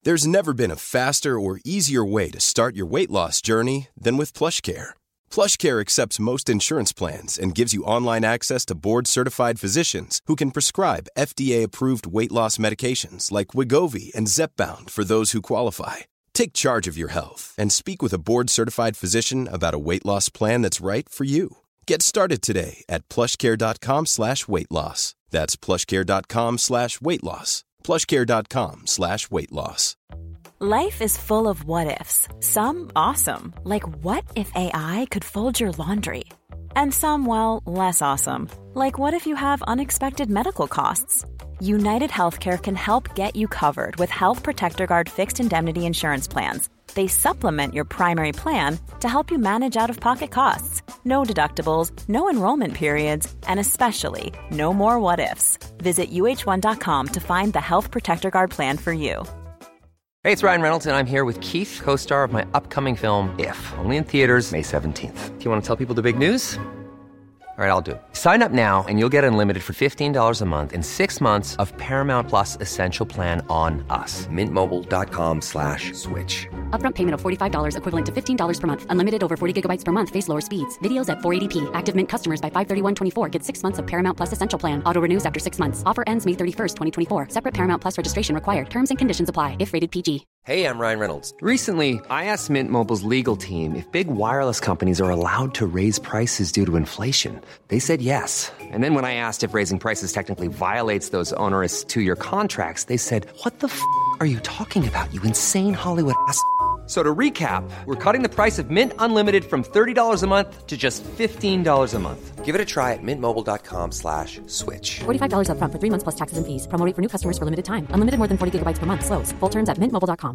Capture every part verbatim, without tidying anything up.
There's never been a faster or easier way to start your weight loss journey than with PlushCare. PlushCare accepts most insurance plans and gives you online access to board-certified physicians who can prescribe F D A-approved weight loss medications like Wegovy and Zepbound for those who qualify. Take charge of your health and speak with a board-certified physician about a weight loss plan that's right for you. Get started today at plushcare.com slash weight loss. That's plushcare.com slash weight loss. plushcare.com slash weight loss. Life is full of what-ifs. Some awesome, like what if A I could fold your laundry? And some, well, less awesome, like what if you have unexpected medical costs? United Healthcare can help get you covered with Health Protector Guard fixed indemnity insurance plans. They supplement your primary plan to help you manage out-of-pocket costs. No deductibles, no enrollment periods, and especially no more what-ifs. Visit U H one dot com to find the Health Protector Guard plan for you. Hey, it's Ryan Reynolds, and I'm here with Keith, co-star of my upcoming film, If, only in theaters May seventeenth. Do you want to tell people the big news? All right, I'll do it. Sign up now and you'll get unlimited for fifteen dollars a month and six months of Paramount Plus Essential Plan on us. Mint Mobile dot com slash switch. Upfront payment of forty-five dollars equivalent to fifteen dollars per month. Unlimited over forty gigabytes per month. Face lower speeds. Videos at four eighty p. Active Mint customers by five thirty-one twenty-four get six months of Paramount Plus Essential Plan. Auto renews after six months. Offer ends May thirty-first, twenty twenty-four. Separate Paramount Plus registration required. Terms and conditions apply if rated P G. Hey, I'm Ryan Reynolds. Recently, I asked Mint Mobile's legal team if big wireless companies are allowed to raise prices due to inflation. They said yes. And then when I asked if raising prices technically violates those onerous two-year contracts, they said, what the f*** are you talking about, you insane Hollywood ass f- So to recap, we're cutting the price of Mint Unlimited from thirty dollars a month to just fifteen dollars a month. Give it a try at mintmobile.com slash switch. forty-five dollars up front for three months plus taxes and fees. Promo rate for new customers for limited time. Unlimited more than forty gigabytes per month. Slows full terms at mint mobile dot com.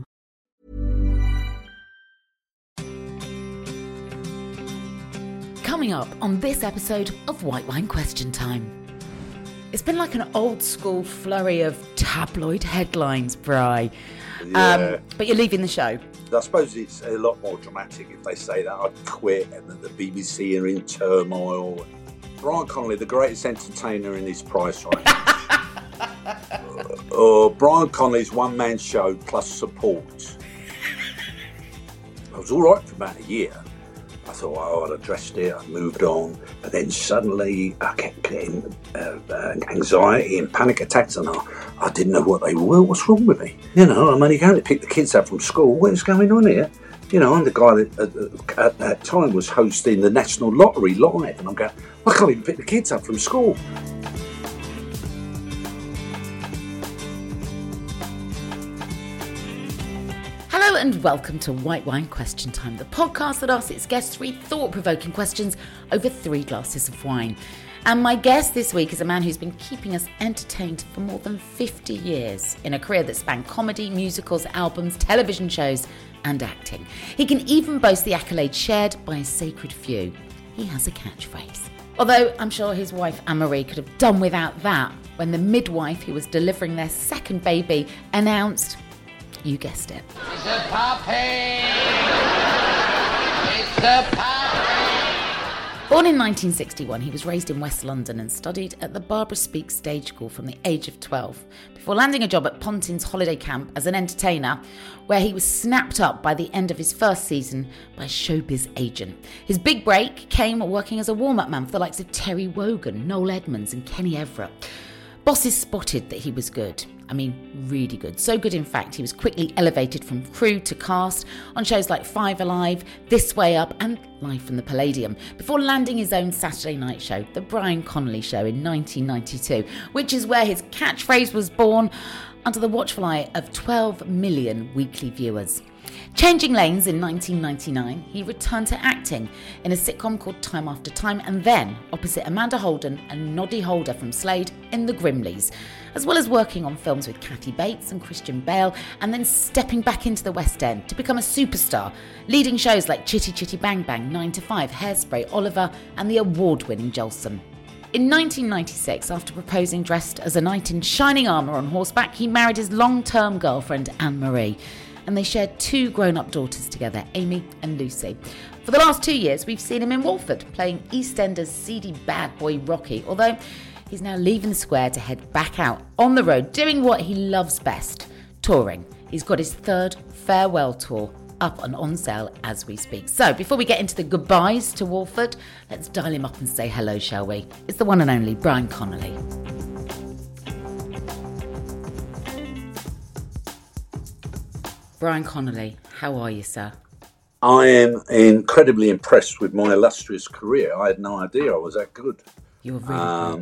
Coming up on this episode of White Wine Question Time. It's been like an old school flurry of tabloid headlines, Bri. Yeah. Um, but you're leaving the show. I suppose it's a lot more dramatic if they say that I'd quit and that the B B C are in turmoil. Brian Connolly, the greatest entertainer in his price range. uh, uh, Brian Connolly's one-man show plus support. I was all right for about a year. I thought, oh, I'd addressed it, I'd moved on. But then suddenly I kept getting uh, uh, anxiety and panic attacks, and I, I didn't know what they were. What's wrong with me? You know, I'm only going to pick the kids up from school. What's going on here? You know, I'm the guy that uh, at that time was hosting the National Lottery live, and I'm going, I can't even pick the kids up from school. Hello and welcome to White Wine Question Time, the podcast that asks its guests three thought-provoking questions over three glasses of wine. And my guest this week is a man who's been keeping us entertained for more than fifty years in a career that spanned comedy, musicals, albums, television shows and acting. He can even boast the accolade shared by a sacred few. He has a catchphrase. Although I'm sure his wife Anne-Marie could have done without that when the midwife who was delivering their second baby announced, you guessed it, It's a puppy! It's a puppy! Born in nineteen sixty-one, he was raised in West London and studied at the Barbara Speake Stage School from the age of twelve, before landing a job at Pontin's holiday camp as an entertainer, where he was snapped up by the end of his first season by a showbiz agent. His big break came working as a warm-up man for the likes of Terry Wogan, Noel Edmonds and Kenny Everett. Bosses spotted that he was good. I mean, really good. So good, in fact, he was quickly elevated from crew to cast on shows like Five Alive, This Way Up and Live from the Palladium, before landing his own Saturday night show, The Brian Connolly Show, in nineteen ninety-two, which is where his catchphrase was born, under the watchful eye of twelve million weekly viewers. Changing lanes in nineteen ninety-nine, he returned to acting in a sitcom called Time After Time, and then opposite Amanda Holden and Noddy Holder from Slade in The Grimleys, as well as working on films with Kathy Bates and Christian Bale, and then stepping back into the West End to become a superstar, leading shows like Chitty Chitty Bang Bang, nine to five, Hairspray, Oliver and the award-winning Jolson. In nineteen ninety-six, after proposing dressed as a knight in shining armour on horseback, he married his long-term girlfriend Anne-Marie, and they shared two grown-up daughters together, Amy and Lucy. For the last two years, we've seen him in Walford, playing EastEnders' seedy bad boy Rocky, although he's now leaving the square to head back out on the road, doing what he loves best, touring. He's got his third farewell tour up and on sale as we speak. So before we get into the goodbyes to Walford, let's dial him up and say hello, shall we? It's the one and only Brian Connolly. Brian Connolly, how are you, sir? I am incredibly impressed with my illustrious career. I had no idea I was that good. You were really Um,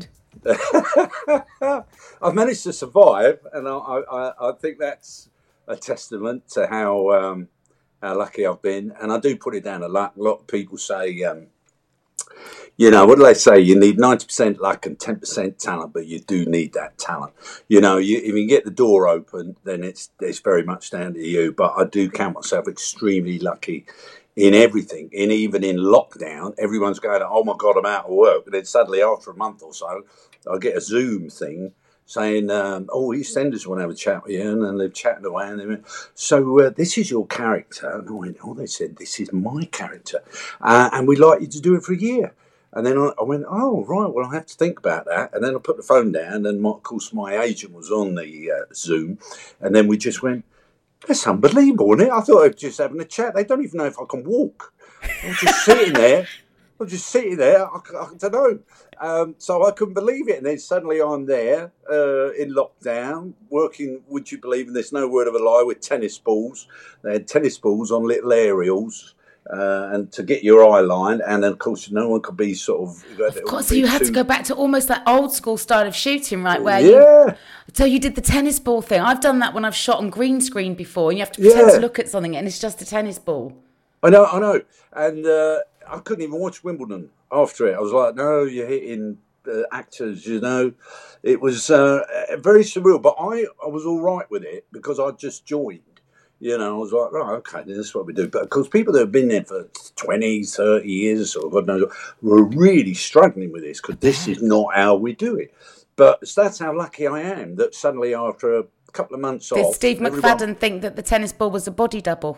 good. I've managed to survive, and I, I, I think that's a testament to how um, how lucky I've been. And I do put it down to luck. A lot of people say, um, you know, what do they say? You need ninety percent luck and ten percent talent, but you do need that talent. You know, you, if you can get the door open, then it's it's very much down to you. But I do count myself extremely lucky in everything. In even in lockdown, everyone's going, oh my God, I'm out of work. And then suddenly after a month or so, I get a Zoom thing saying, um, oh, EastEnders want to have a chat with you. And then they've chatted away. And they went, so uh, this is your character. And I went, oh, they said, this is my character. Uh, and we'd like you to do it for a year. And then I, I went, oh, right, well, I have to think about that. And then I put the phone down. And, my, of course, my agent was on the uh, Zoom. And then we just went, that's unbelievable, isn't it? I thought I was just having a chat. They don't even know if I can walk. I'm just sitting there. I'm just sitting there. I, I don't know. Um, so I couldn't believe it. And then suddenly I'm there uh, in lockdown, working, would you believe, and there's no word of a lie, with tennis balls. They had tennis balls on little aerials. Uh, and to get your eye line, and then of course no one could be sort of. Of course, so you had too... to go back to almost that old school style of shooting, right? Where yeah. You, so you did the tennis ball thing. I've done that when I've shot on green screen before, and you have to pretend yeah. to look at something, and it's just a tennis ball. I know, I know, and uh, I couldn't even watch Wimbledon after it. I was like, no, you're hitting uh, actors, you know. It was uh, very surreal, but I, I was all right with it because I just joined. You know, I was like, right, okay, this is what we do. But of course, people that have been there for twenty, thirty years, or God knows, were really struggling with this because this is not how we do it. But that's how lucky I am that suddenly, after a couple of months Did off... Did Steve McFadden everyone... think that the tennis ball was a body double?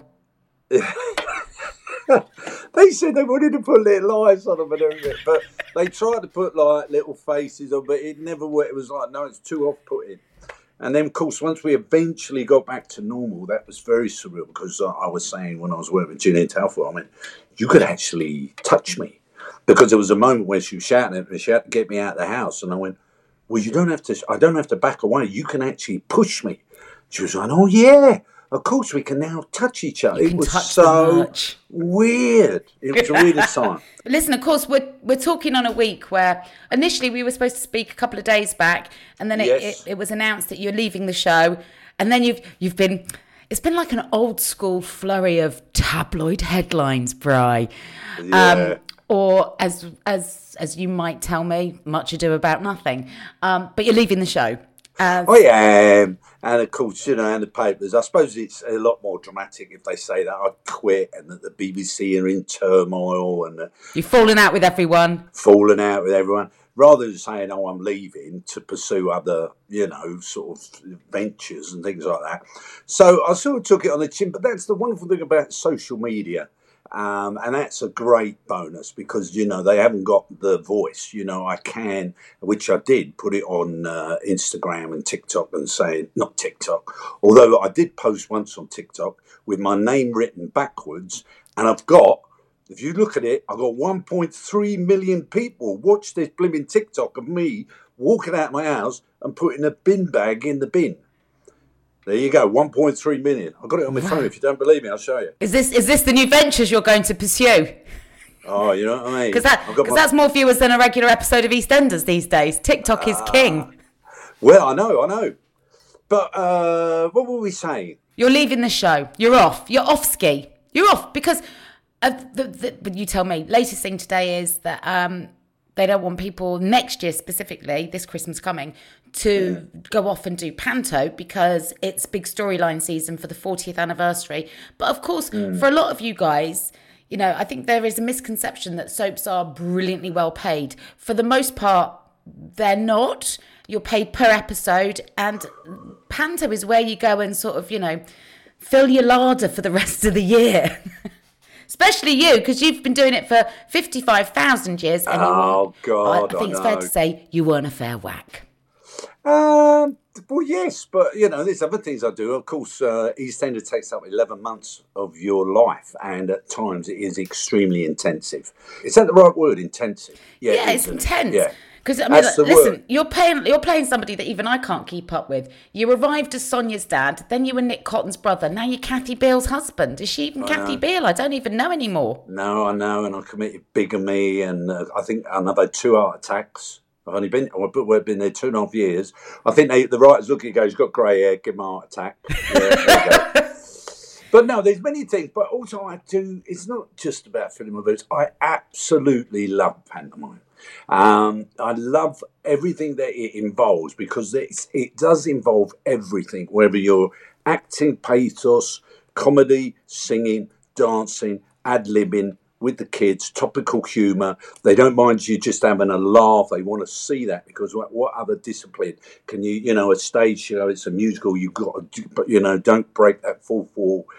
They said they wanted to put little eyes on them and everything, but they tried to put like little faces on, but it never worked. It was like, no, it's too off-putting. And then, of course, once we eventually got back to normal, that was very surreal because uh, I was saying when I was working with Julian Telford, I mean, you could actually touch me. Because there was a moment where she was shouting at me, she had to get me out of the house. And I went, well, you don't have to, I don't have to back away. You can actually push me. She was like, oh, yeah, of course, we can now touch each other. You it can was touch so much. weird. It was the weirdest time. Listen, of course, we're we're talking on a week where initially we were supposed to speak a couple of days back, and then it, Yes. it, it was announced that you're leaving the show, and then you've you've been. It's been like an old school flurry of tabloid headlines, Bri. Yeah. Um, or as as as you might tell me, much ado about nothing. Um, but you're leaving the show. As... I am. And of course, you know, and the papers, I suppose it's a lot more dramatic if they say that I quit and that the B B C are in turmoil and that you've fallen out with everyone. Fallen out with everyone. Rather than saying, oh, I'm leaving to pursue other, you know, sort of ventures and things like that. So I sort of took it on the chin. But that's the wonderful thing about social media. Um, and that's a great bonus because, you know, they haven't got the voice. You know, I can, which I did, put it on uh, Instagram and TikTok and say, not TikTok, although I did post once on TikTok with my name written backwards. And I've got, if you look at it, I've got one point three million people watch this blimmin' TikTok of me walking out of my house and putting a bin bag in the bin. There you go, one point three million. I've got it on my phone. If you don't believe me, I'll show you. Is this is this the new ventures you're going to pursue? Oh, you know what I mean? Because that, my... that's more viewers than a regular episode of EastEnders these days. TikTok is uh, king. Well, I know, I know. But uh, what were we saying? You're leaving the show. You're off. You're off ski. You're off because, uh, the, the, but you tell me, latest thing today is that um, they don't want people next year specifically, this Christmas coming, to yeah. go off and do Panto because it's big storyline season for the fortieth anniversary. But of course, mm. for a lot of you guys, you know, I think there is a misconception that soaps are brilliantly well paid. For the most part, they're not. You're paid per episode, and Panto is where you go and sort of, you know, fill your larder for the rest of the year. Especially you, because you've been doing it for fifty-five thousand years. And oh, you God, I think I it's know. fair to say you weren't a fair whack. Um, well, yes, but, you know, there's other things I do. Of course, uh, EastEnders takes up eleven months of your life, and at times it is extremely intensive. Is that the right word, intensive? Yeah, yeah, it's intense. Yeah. Because, I mean, like, listen, word. you're playing you're playing somebody that even I can't keep up with. You arrived as Sonia's dad, then you were Nick Cotton's brother, now you're Kathy Beale's husband. Is she even I Kathy know. Beale? I don't even know anymore. No, I know, and I committed bigamy, and uh, I think another two heart attacks. I've only been, we've been there two and a half years. I think they, the writers look at it and go, he's got grey hair, give him a heart attack. Yeah, there you go. But no, there's many things. But also I do, it's not just about film events. I absolutely love pantomime. Um, I love everything that it involves because it's, it does involve everything, whether you're acting, pathos, comedy, singing, dancing, ad-libbing, with the kids, topical humour. They don't mind you just having a laugh. They want to see that because what, what other discipline can you, you know, a stage show, it's a musical, you've got to, do, but, you know, don't break that fourth wall.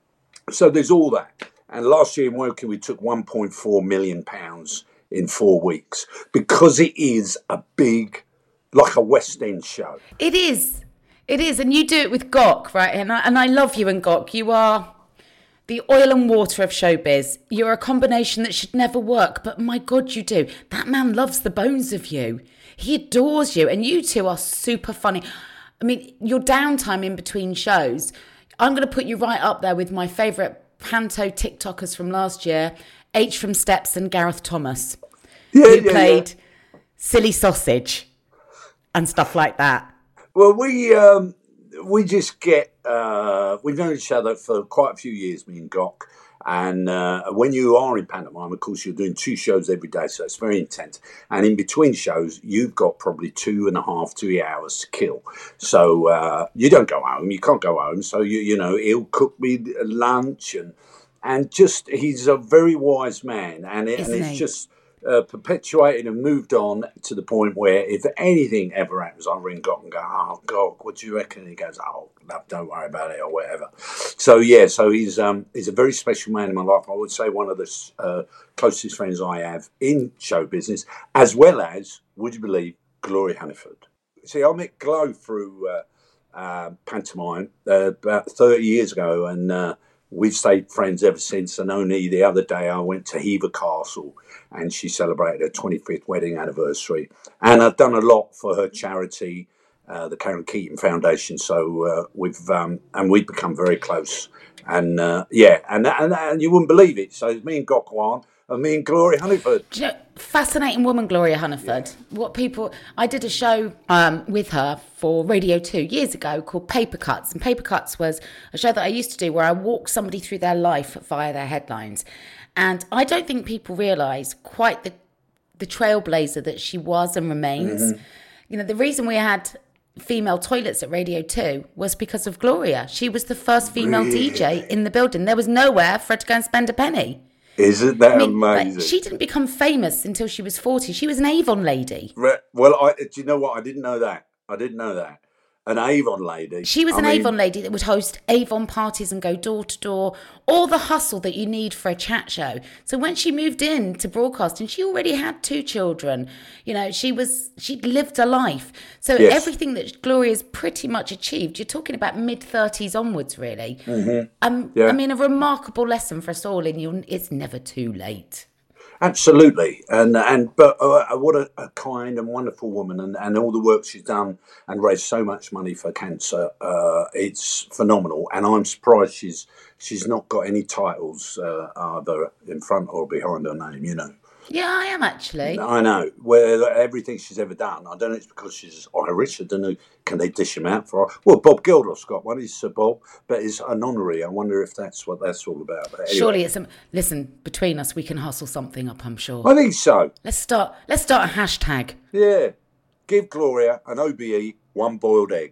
So there's all that. And last year in Woking, we took one point four million pounds in four weeks because it is a big, like a West End show. It is. It is. And you do it with Gok, right? And I, and I love you and Gok. You are the oil and water of showbiz. You're a combination that should never work, but my God, you do. That man loves the bones of you. He adores you, and you two are super funny. I mean, your downtime in between shows, I'm going to put you right up there with my favourite panto TikTokers from last year, H from Steps and Gareth Thomas, yeah, who yeah, played yeah. Silly Sausage and stuff like that. Well, we... Um... We just get, uh, we've known each other for quite a few years, me and Gok. And uh, when you are in pantomime, of course, you're doing two shows every day, so it's very intense. And in between shows, you've got probably two and a half, three hours to kill. So uh, you don't go home, you can't go home. So, you you know, he'll cook me lunch and and just, he's a very wise man. And, it, and it's he? just... Uh, perpetuated and moved on to the point where if anything ever happens, I ring Gok and go, oh, Gok, what do you reckon? And he goes, oh, no, don't worry about it or whatever. So, yeah, so he's um, he's a very special man in my life. I would say one of the uh, closest friends I have in show business, as well as, would you believe, Gloria Hunniford. See, I met Glo through uh, uh, pantomime uh, about thirty years ago, and uh, we've stayed friends ever since. And only the other day I went to Hever Castle and she celebrated her twenty-fifth wedding anniversary. And I've done a lot for her charity, uh, the Karen Keaton Foundation. So uh, we've um, and we've become very close. And uh, yeah, and, and and you wouldn't believe it. So it's me and Gok Wan and me and Gloria Hunniford. Do you know, fascinating woman, Gloria Hunniford. Yeah. What people, I did a show um, with her for Radio two years ago called Paper Cuts. And Paper Cuts was a show that I used to do where I walked somebody through their life via their headlines. And I don't think people realise quite the the trailblazer that she was and remains. Mm-hmm. You know, the reason we had female toilets at Radio two was because of Gloria. She was the first female really? D J in the building. There was nowhere for her to go and spend a penny. Isn't that I mean, like, amazing? she didn't become famous until she was forty. She was an Avon lady. Well, I, do you know what? I didn't know that. I didn't know that. An Avon lady. She was I an mean, Avon lady that would host Avon parties and go door to door. All the hustle that you need for a chat show. So when she moved in to broadcasting, she already had two children. You know, she was she'd lived a life. So yes. everything that Gloria's pretty much achieved, you're talking about mid thirties onwards, really. Mm-hmm. Um, yeah. I mean, a remarkable lesson for us all in you. It's never too late. Absolutely, and and but uh, what a, a kind and wonderful woman, and, and all the work she's done and raised so much money for cancer. Uh, it's phenomenal, and I'm surprised she's she's not got any titles uh, either in front or behind her name. You know. Yeah, I am actually. I know. Where everything she's ever done, I don't know. It's because she's Irish. I don't know. Can they dish him out for her? Well, Bob Geldof's got one. He's Sir Bob, but it's an honorary. I wonder if that's what that's all about. But anyway. Surely it's a, listen. Between us, we can hustle something up. I'm sure. I think so. Let's start. Let's start a hashtag. Yeah. Give Gloria an O B E one boiled egg.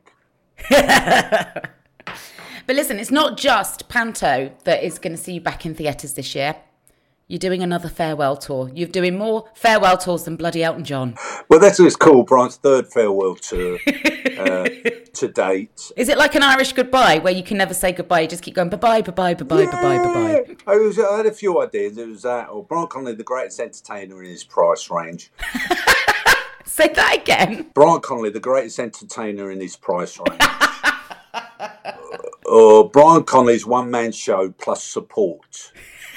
But listen, it's not just Panto that is going to see you back in theatres this year. You're doing another farewell tour. You're doing more farewell tours than bloody Elton John. Well, that's what it's called, Brian's third farewell tour uh, to date. Is it like an Irish goodbye where you can never say goodbye? You just keep going bye-bye, bye-bye, bye-bye, yeah. bye-bye, bye-bye. I, was, I had a few ideas. It was that, or Brian Connolly, the greatest entertainer in his price range. Say that again. Brian Connolly, the greatest entertainer in his price range. Or uh, Brian Connolly's one-man show plus support.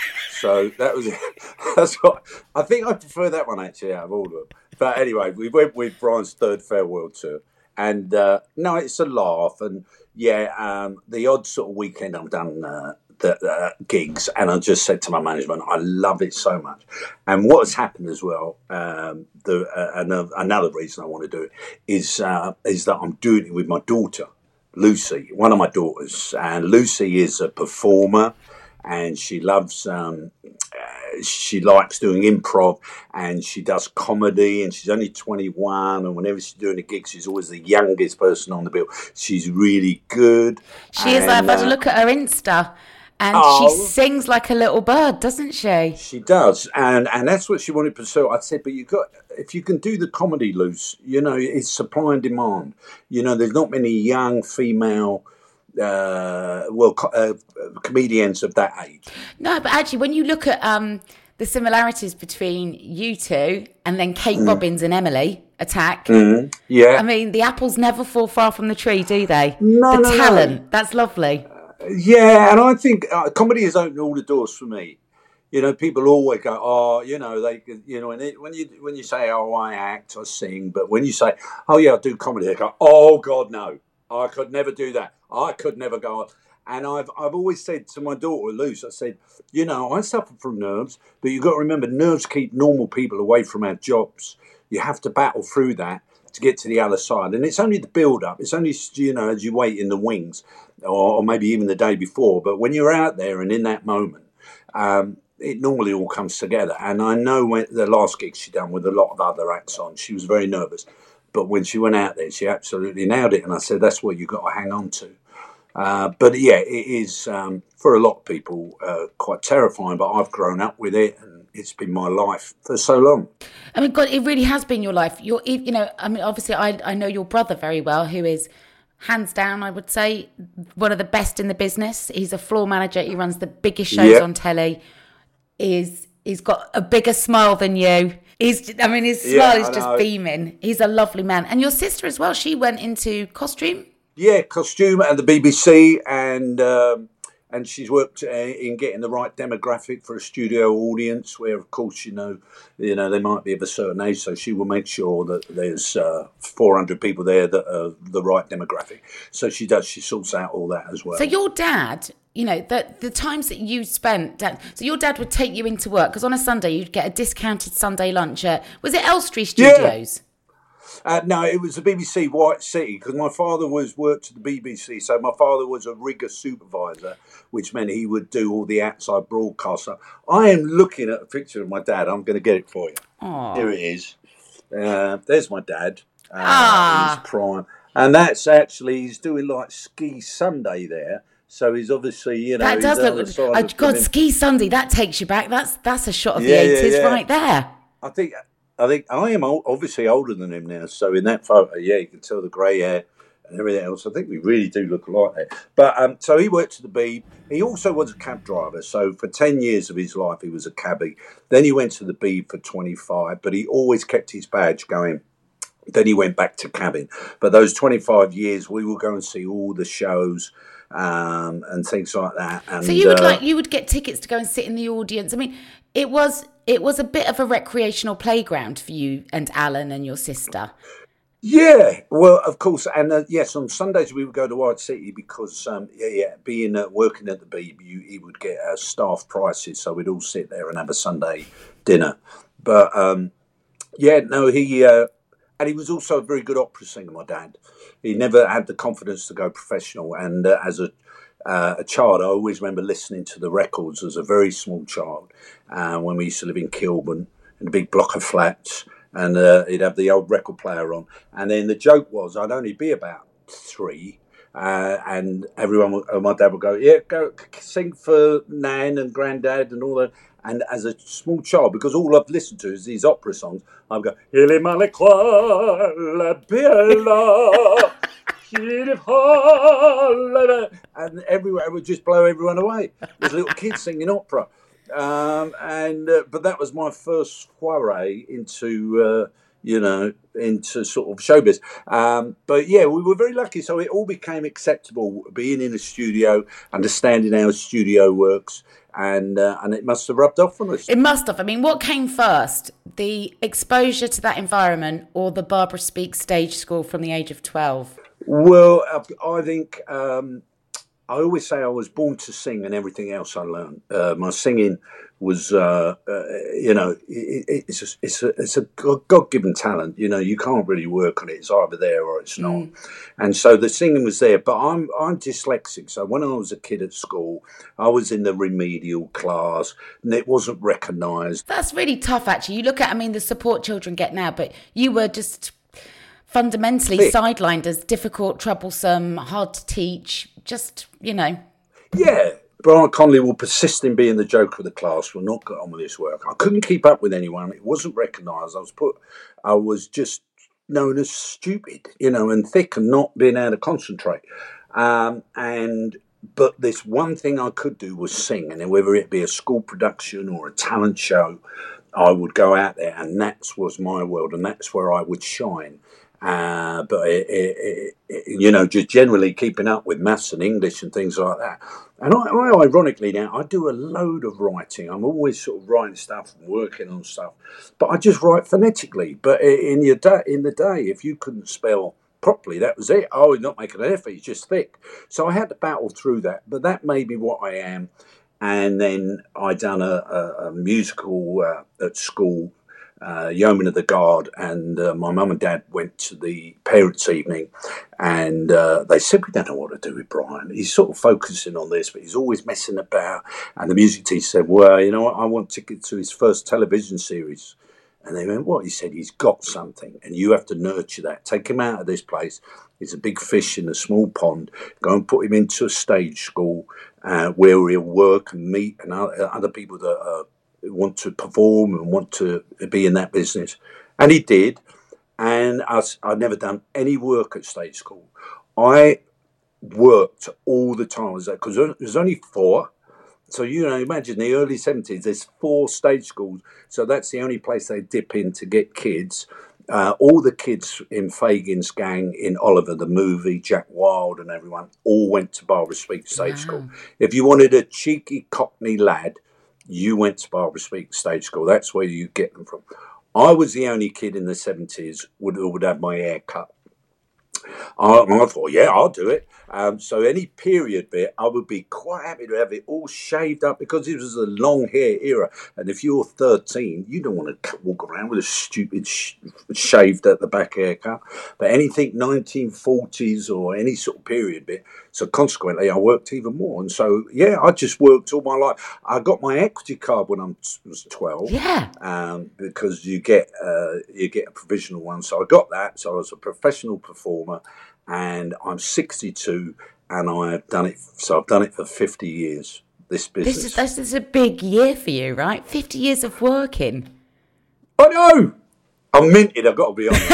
So that was it. That's what I think. I prefer that one actually out of all of them. But anyway, we went with Brian's third farewell tour, and uh, no, it's a laugh. And yeah, um, the odd sort of weekend I've done uh, the uh, gigs, and I just said to my management, I love it so much. And what has happened as well, um, the uh, another, another reason I want to do it is uh, is that I'm doing it with my daughter, Lucy, one of my daughters, and Lucy is a performer. And she loves, um, uh, she likes doing improv, and she does comedy, and she's only twenty-one, and whenever she's doing a gig, she's always the youngest person on the bill. She's really good. She is. I've had a look at her Insta, and oh, she sings like a little bird, doesn't she? She does, and and that's what she wanted to pursue. I said, but you got, if you can do the comedy, Luce, you know, it's supply and demand. You know, there's not many young female Uh, well, co- uh, comedians of that age. No, but actually, when you look at um, the similarities between you two and then Kate mm. Robbins and Emily Attack, mm. yeah, I mean, the apples never fall far from the tree, do they? No, the no, talent, no. That's lovely. Uh, yeah, and I think uh, comedy has opened all the doors for me. You know, people always go, oh, you know, they, you know, when, it, when you when you say, oh, I act, I sing, but when you say, oh yeah, I do comedy, they go, oh God, no. I could never do that. I could never go on. And I've I've always said to my daughter, Luce, I said, you know, I suffer from nerves, but you've got to remember, nerves keep normal people away from our jobs. You have to battle through that to get to the other side. And it's only the build-up. It's only, you know, as you wait in the wings, or, or maybe even the day before. But when you're out there and in that moment, um, it normally all comes together. And I know when the last gig she done with a lot of other acts on, she was very nervous. But when she went out there, she absolutely nailed it. And I said, that's what you've got to hang on to. Uh, but yeah, it is, um, for a lot of people, uh, quite terrifying. But I've grown up with it, and it's been my life for so long. I mean, God, it really has been your life. You're, you know, I mean, obviously, I, I know your brother very well, who is, hands down, I would say, one of the best in the business. He's a floor manager. He runs the biggest shows yep. on telly. He's, he's got a bigger smile than you. He's, I mean, his smile yeah, is just beaming. He's a lovely man. And your sister as well, she went into costume? Yeah, costume and the B B C, and um, and she's worked uh, in getting the right demographic for a studio audience, where, of course, you know, you know, they might be of a certain age, so she will make sure that there's uh, four hundred people there that are the right demographic. So she does, she sorts out all that as well. So your dad... You know, the, the times that you spent... Dad, so your dad would take you into work, because on a Sunday you'd get a discounted Sunday lunch at... Was it Elstree Studios? Yeah. Uh, no, it was the B B C White City, because my father was worked at the B B C. So my father was a rigger supervisor, which meant he would do all the outside broadcasts. I am looking at a picture of my dad. I'm going to get it for you. Aww. Here it is. Uh, there's my dad. Uh, ah. He's prime. And that's actually... He's doing like Ski Sunday there. So he's obviously, you know... That does look... Oh, God, Ski Sunday, that takes you back. That's that's a shot of yeah, the eighties yeah, yeah. right there. I think I think I am obviously older than him now. So in that photo, yeah, you can tell the grey hair and everything else. I think we really do look alike there. But um, so he worked at the Beeb. He also was a cab driver. So for ten years of his life, he was a cabbie. Then he went to the Beeb for twenty-five, but he always kept his badge going. Then he went back to cabbing. But those twenty-five years, we would go and see all the shows... Um, and things like that. And, so you would uh, like you would get tickets to go and sit in the audience. I mean, it was it was a bit of a recreational playground for you and Alan and your sister. Yeah, well, of course, and uh, yes, on Sundays we would go to White City because, um, yeah, yeah, being uh, working at the Beeb, you he would get uh, staff prices, so we'd all sit there and have a Sunday dinner. But um, yeah, no, he uh, and he was also a very good opera singer, my dad. He never had the confidence to go professional. And uh, as a, uh, a child, I always remember listening to the records as a very small child uh, when we used to live in Kilburn in a big block of flats. And uh, he'd have the old record player on. And then the joke was I'd only be about three. Uh, and everyone, would, uh, my dad would go, yeah, go sing for Nan and Grandad and all that. And as a small child, because all I've listened to is these opera songs, I'd go, Il male qua la bella, and everywhere it would just blow everyone away. There's little kids singing opera. Um, and uh, but that was my first foray into, uh, you know, into sort of showbiz. Um, but yeah, we were very lucky. So it all became acceptable, being in a studio, understanding how a studio works, and uh, and it must have rubbed off on us. It must have. I mean, what came first? The exposure to that environment or the Barbara Speaks stage school from the age of twelve? Well, I think um, I always say I was born to sing, and everything else I learned. Uh, my singing was, uh, uh, you know, it, it's a, it's a, it's a God-given talent. You know, you can't really work on it. It's either there or it's not. Mm. And so the singing was there. But I'm I'm dyslexic. So when I was a kid at school, I was in the remedial class, and it wasn't recognised. That's really tough, actually. You look at, I mean, the support children get now, but you were just fundamentally Thick. sidelined as difficult, troublesome, hard to teach, just, you know. Yeah, Brian Connolly will persist in being the joke of the class, will not get on with his work. I couldn't keep up with anyone. It wasn't recognised. I was put, I was just known as stupid, you know, and thick and not being able to concentrate. Um, and But this one thing I could do was sing, and whether it be a school production or a talent show, I would go out there, and that was my world, and that's where I would shine. Uh, but, it, it, it, you know, just generally keeping up with maths and English and things like that. And I, I, ironically now, I do a load of writing. I'm always sort of writing stuff and working on stuff. But I just write phonetically. But in your da- in the day, if you couldn't spell properly, that was it. Oh, he's not making an effort, he's just thick. So I had to battle through that. But that made me what I am. And then I done a, a, a musical uh, at school, Uh, Yeoman of the Guard, and uh, my mum and dad went to the parents' evening, and uh, they said, we don't know what to do with Brian. He's sort of focusing on this, but he's always messing about. And the music teacher said, well, you know what, I want tickets to his first television series. And they went, what? He said, he's got something, and you have to nurture that. Take him out of this place. He's a big fish in a small pond. Go and put him into a stage school uh, where he'll work and meet and other people that are want to perform and want to be in that business. And he did. And I, I'd never done any work at stage school. I worked all the time because there's only four. So, you know, imagine the early seventies, there's four stage schools. So that's the only place they dip in to get kids. Uh, all the kids in Fagin's gang, in Oliver the movie, Jack Wilde and everyone, all went to Barbara Speaks stage wow. school. If you wanted a cheeky Cockney lad, you went to Barbara Speaks stage school. That's where you get them from. I was the only kid in the seventies who would, would have my hair cut. I, I thought, yeah, I'll do it. Um, so any period bit, I would be quite happy to have it all shaved up because it was a long hair era. And if you're thirteen, you don't want to walk around with a stupid sh- shaved at the back haircut. But anything nineteen forties or any sort of period bit. So consequently, I worked even more. And so, yeah, I just worked all my life. I got my equity card when I was twelve. Yeah. Um, because you get uh, you get a provisional one. So I got that. So I was a professional performer. And I'm sixty-two, and I've done it. So I've done it for fifty years. This business. This is, this is a big year for you, right? Fifty years of working. I know. I'm minted. I've got to be honest.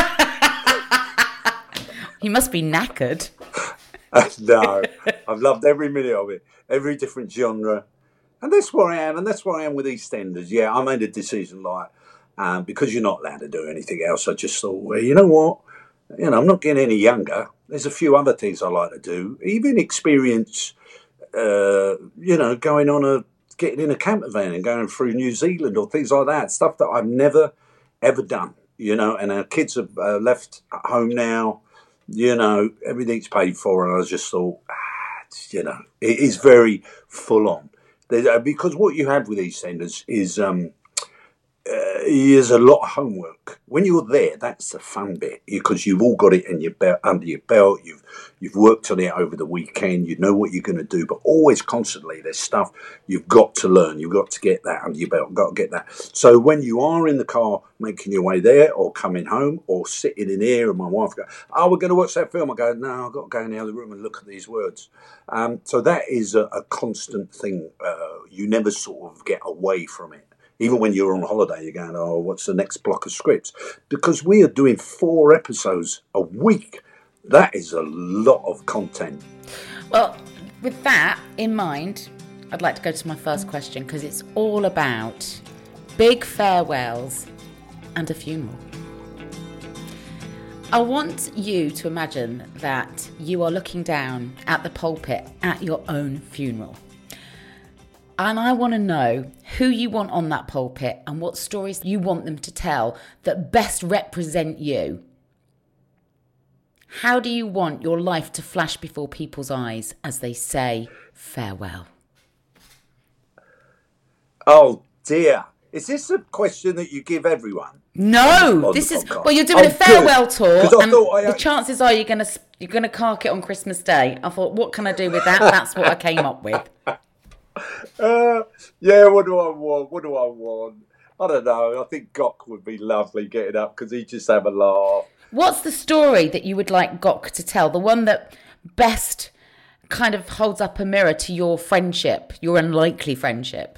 You must be knackered. No, I've loved every minute of it. Every different genre, and that's where I am. And that's where I am with EastEnders. Yeah, I made a decision like um, because you're not allowed to do anything else. I just thought, well, you know what. You know, I'm not getting any younger. There's a few other things I like to do. Even experience, uh, you know, going on a, getting in a camper van and going through New Zealand or things like that. Stuff that I've never, ever done, you know, and our kids have uh, left home now, you know, everything's paid for. And I just thought, ah, you know, it is very full on. There's, uh, because what you have with EastEnders is, um, Uh, is a lot of homework. When you're there, that's the fun bit because you've all got it in your belt, under your belt. You've you've worked on it over the weekend. You know what you're going to do, but always constantly there's stuff you've got to learn. You've got to get that under your belt. Got to get that. So when you are in the car making your way there, or coming home, or sitting in here, and my wife go, "Oh, we're going to watch that film." I go, "No, I've got to go in the other room and look at these words." Um, so that is a, a constant thing. Uh, you never sort of get away from it. Even when you're on holiday, you're going, oh, what's the next block of scripts? Because we are doing four episodes a week. That is a lot of content. Well, with that in mind, I'd like to go to my first question because it's all about big farewells and a funeral. I want you to imagine that you are looking down at the pulpit at your own funeral. And I want to know who you want on that pulpit and what stories you want them to tell that best represent you. How do you want your life to flash before people's eyes as they say farewell? Oh dear. Is this a question that you give everyone? No, this is well. You're doing oh, a farewell good. tour, and I, the chances are you're gonna you're gonna cark it on Christmas Day. I thought, what can I do with that? That's what I came up with. Uh, yeah, what do I want? What do I want? I don't know. I think Gok would be lovely getting up because he'd just have a laugh. What's the story that you would like Gok to tell? The one that best kind of holds up a mirror to your friendship, your unlikely friendship.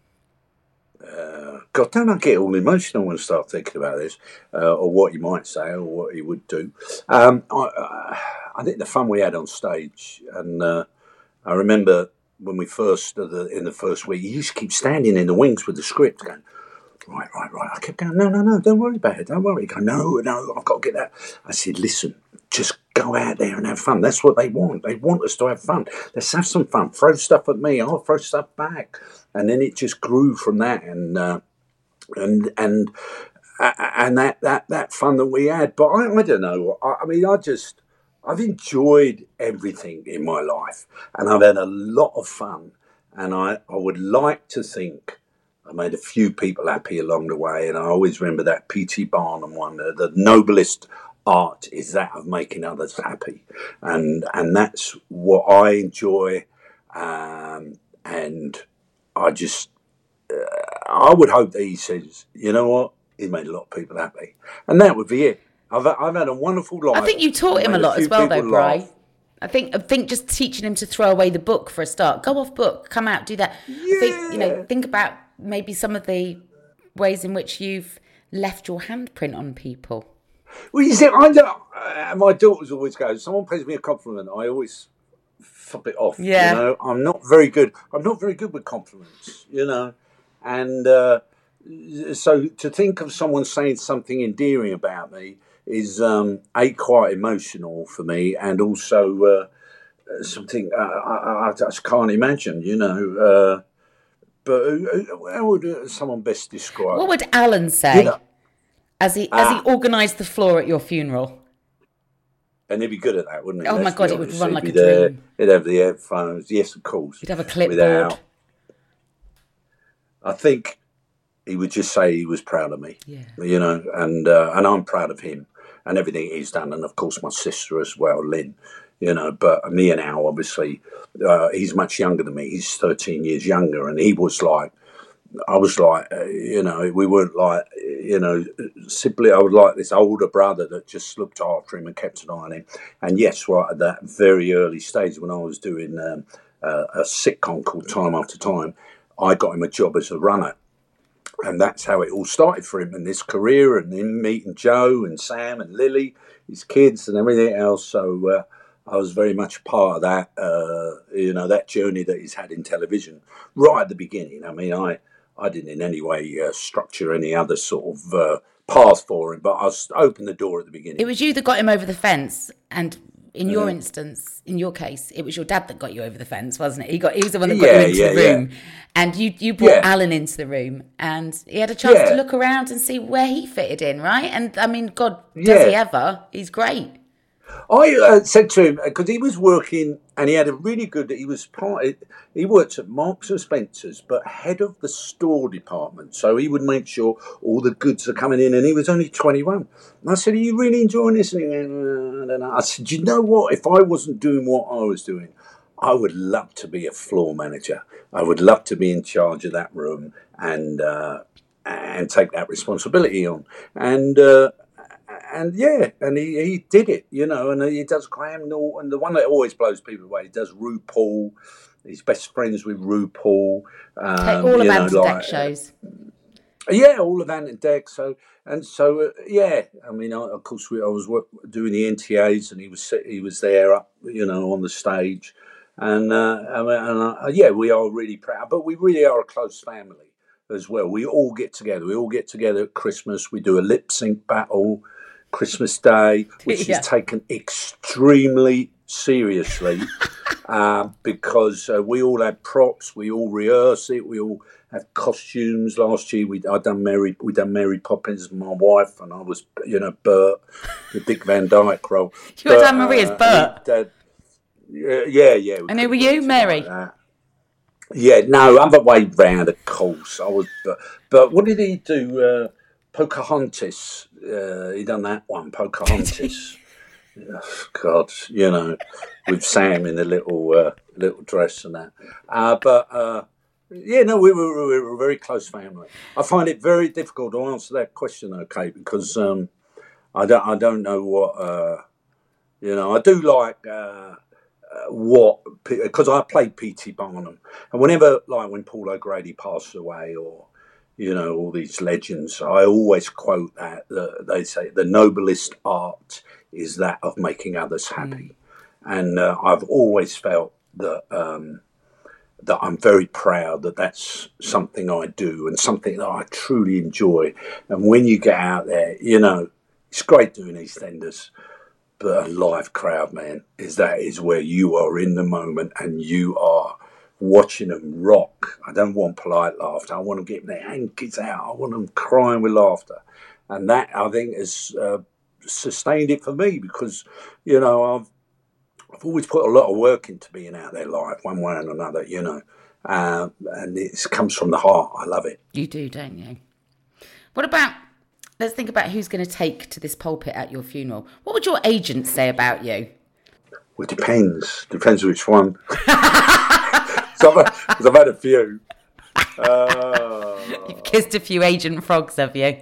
Uh, God, don't I get all emotional when I start thinking about this, uh, or what he might say, or what he would do. Um, I, uh, I think the fun we had on stage, and uh, I remember when we first, uh, the, in the first week, he used to keep standing in the wings with the script, going, right, right, right. I kept going, no, no, no, don't worry about it, don't worry. He go, no, no, I've got to get that. I said, listen, just go out there and have fun. That's what they want. They want us to have fun. Let's have some fun. Throw stuff at me. I'll throw stuff back. And then it just grew from that, and uh, and and uh, and that, that that fun that we had. But I, I don't know. I, I mean, I just I've enjoyed everything in my life, and I've had a lot of fun. And I, I would like to think I made a few people happy along the way. And I always remember that P T Barnum one, the, the noblest art is that of making others happy, and and that's what I enjoy, um, and I just uh, I would hope that he says, you know what, he made a lot of people happy, and that would be it. I've I've had a wonderful life. I think you taught him a lot as well, though, Bri. I think I think just teaching him to throw away the book for a start. Go off book, come out, do that. Yeah. I think, you know, think about maybe some of the ways in which you've left your handprint on people. Well, you see, I don't, uh, my daughters always go, someone pays me a compliment, I always flip it off. Yeah. You know, I'm not very good. I'm not very good with compliments, you know. And uh, so to think of someone saying something endearing about me is, um, A, quite emotional for me, and also uh, something uh, I, I just can't imagine, you know. Uh, but how would someone best describe What would Alan say? You know, As he as he ah. organised the floor at your funeral. And he'd be good at that, wouldn't he? Oh Let's my God, be it would honest. run He'd like be a there. dream. He'd have the headphones. Yes, of course. He'd have a clipboard. Without, I think he would just say he was proud of me. Yeah. You know, and uh, and I'm proud of him and everything he's done. And of course, my sister as well, Lynn. You know, but me and Al, obviously, uh, he's much younger than me. He's thirteen years younger, and he was like, I was like, uh, you know, we weren't like, you know, simply I was like this older brother that just looked after him and kept an eye on him. And yes, right at that very early stage when I was doing um, uh, a sitcom called Time After Time, I got him a job as a runner. And that's how it all started for him and his career, and him meeting Joe and Sam and Lily, his kids and everything else. So uh, I was very much part of that, uh, you know, that journey that he's had in television right at the beginning. I mean, I... I didn't in any way uh, structure any other sort of uh, path for him, but I opened the door at the beginning. It was you that got him over the fence, and in your mm. instance, in your case, it was your dad that got you over the fence, wasn't it? He got he was the one that got yeah, you into yeah, the room, yeah. and you you brought yeah. Alan into the room, and he had a chance yeah. to look around and see where he fitted in, right? And I mean, God, does yeah. he ever? He's great. I uh, said to him, because he was working, and he had a really good, he was part, he worked at Marks and Spencer's, but head of the store department. So he would make sure all the goods are coming in, and he was only twenty-one. And I said, are you really enjoying this? And he went, uh, I don't know. I said, you know what? If I wasn't doing what I was doing, I would love to be a floor manager. I would love to be in charge of that room and uh, and take that responsibility on. And, uh, And yeah, and he, he did it, you know, and he does Graham Norton, the one that always blows people away. He does RuPaul. He's best friends with RuPaul. Um, okay, all of Ant and like, Dec shows. Yeah, all of Ant and Dec. So and so, uh, yeah. I mean, I, of course, we, I was work, doing the N T As, and he was he was there up, you know, on the stage, and uh, and uh, yeah, we are really proud. But we really are a close family as well. We all get together. We all get together at Christmas. We do a lip sync battle. Christmas Day, which Yeah. is taken extremely seriously uh, because uh, we all had props, we all rehearse it, we all have costumes. Last year we I done Mary we done Mary Poppins with my wife, and I was you know Bert, the Dick Van Dyke role. You had Anne Marie as Bert. Uh, yeah, yeah, yeah. And who were you, Mary? Like yeah, no, other way round, of course. I was, but, but what did he do? Uh, Pocahontas. Uh, he done that one, Pocahontas. Oh, God, you know, with Sam in the little uh, little dress and that. Uh, but uh, yeah, no, we were, we were a very close family. I find it very difficult to answer that question, okay, because um, I don't I don't know what uh, you know. I do like. Uh, Uh, what because I played P T Barnum, and whenever like when Paul O'Grady passed away, or you know all these legends, I always quote that, that they say the noblest art is that of making others happy, mm. and uh, I've always felt that um, that I'm very proud that that's something I do and something that I truly enjoy. And when you get out there, you know it's great doing EastEnders. But a live crowd, man, is that is where you are in the moment and you are watching them rock. I don't want polite laughter. I want them getting their hankies out. I want them crying with laughter. And that, I think, has uh, sustained it for me because, you know, I've I've always put a lot of work into being out there live, one way and another, you know. Uh, and it comes from the heart. I love it. You do, don't you? What about... Let's think about who's going to take to this pulpit at your funeral. What would your agent say about you? Well, it depends. Depends which one. so I've, had, I've had a few. Uh, You've kissed a few agent frogs, have you?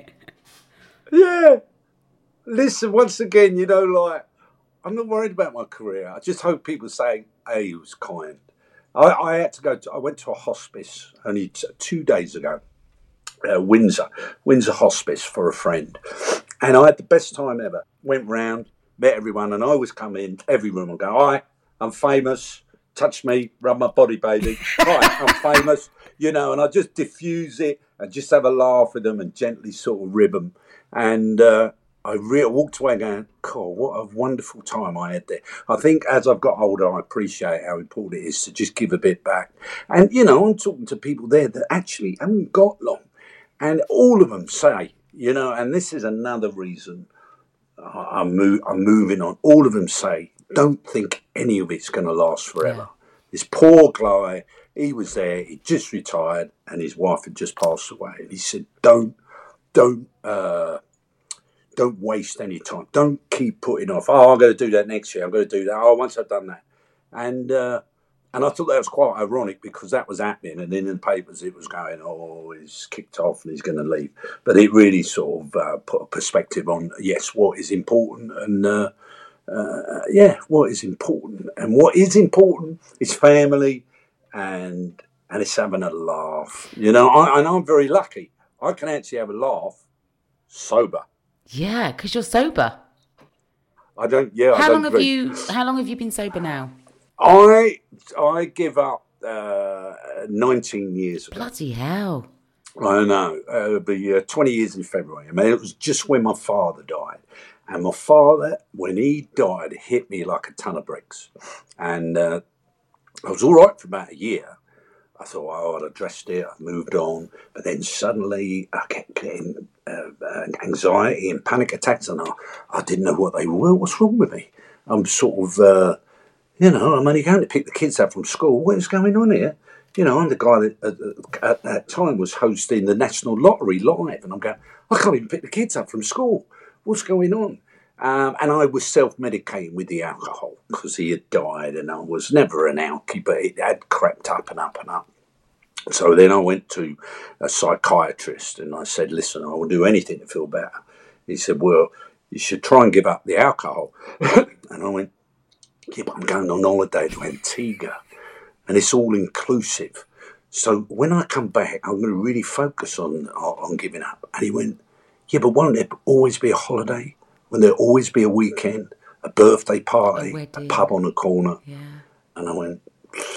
Yeah. Listen, once again, you know, like, I'm not worried about my career. I just hope people say, hey, he was kind. I, I had to go, to, I went to a hospice only t- two days ago. Uh, Windsor, Windsor Hospice for a friend. And I had the best time ever. Went round, met everyone, and I always come in every room and go, hi, I'm famous, touch me, rub my body, baby. Hi, I'm famous, you know, and I just diffuse it and just have a laugh with them and gently sort of rib them. And uh, I re- walked away going, cool, what a wonderful time I had there. I think as I've got older, I appreciate how important it is to just give a bit back. And, you know, I'm talking to people there that actually haven't got long. And all of them say, you know, and this is another reason I'm, move, I'm moving on. All of them say, don't think any of it's going to last forever. Yeah. This poor guy, he was there, he just retired, and his wife had just passed away. And he said, don't, don't, uh, don't waste any time. Don't keep putting off. Oh, I'm going to do that next year. I'm going to do that. Oh, once I've done that. And, uh, And I thought that was quite ironic because that was happening, and then in the papers it was going, oh, he's kicked off and he's going to leave. But it really sort of uh, put a perspective on, yes, what is important, and uh, uh, yeah, what is important. And what is important is family, and and it's having a laugh. You know, I, and I'm very lucky. I can actually have a laugh sober. Yeah, because you're sober. I don't, yeah. How I don't long have drink. you, how long have you been sober now? I I give up uh, nineteen years ago. Bloody hell. I know. Uh, it'll be uh, twenty years in February. I mean, it was just when my father died. And my father, when he died, hit me like a ton of bricks. And uh, I was all right for about a year. I thought, oh, I'd addressed it, I've moved on. But then suddenly I kept getting uh, anxiety and panic attacks, and I, I didn't know what they were. What's wrong with me? I'm sort of... Uh, You know, I'm only going to pick the kids up from school. What is going on here? You know, I'm the guy that uh, at that time was hosting the National Lottery live. And I'm going, I can't even pick the kids up from school. What's going on? Um, and I was self-medicating with the alcohol because he had died, and I was never an alkie, but it had crept up and up and up. So then I went to a psychiatrist and I said, listen, I will do anything to feel better. He said, well, you should try and give up the alcohol. And I went, yeah, but I'm going on holiday to Antigua, and it's all inclusive. So when I come back, I'm going to really focus on on giving up. And he went, yeah, but won't there always be a holiday? Won't there always be a weekend, a birthday party, a, a pub on the corner? Yeah. And I went,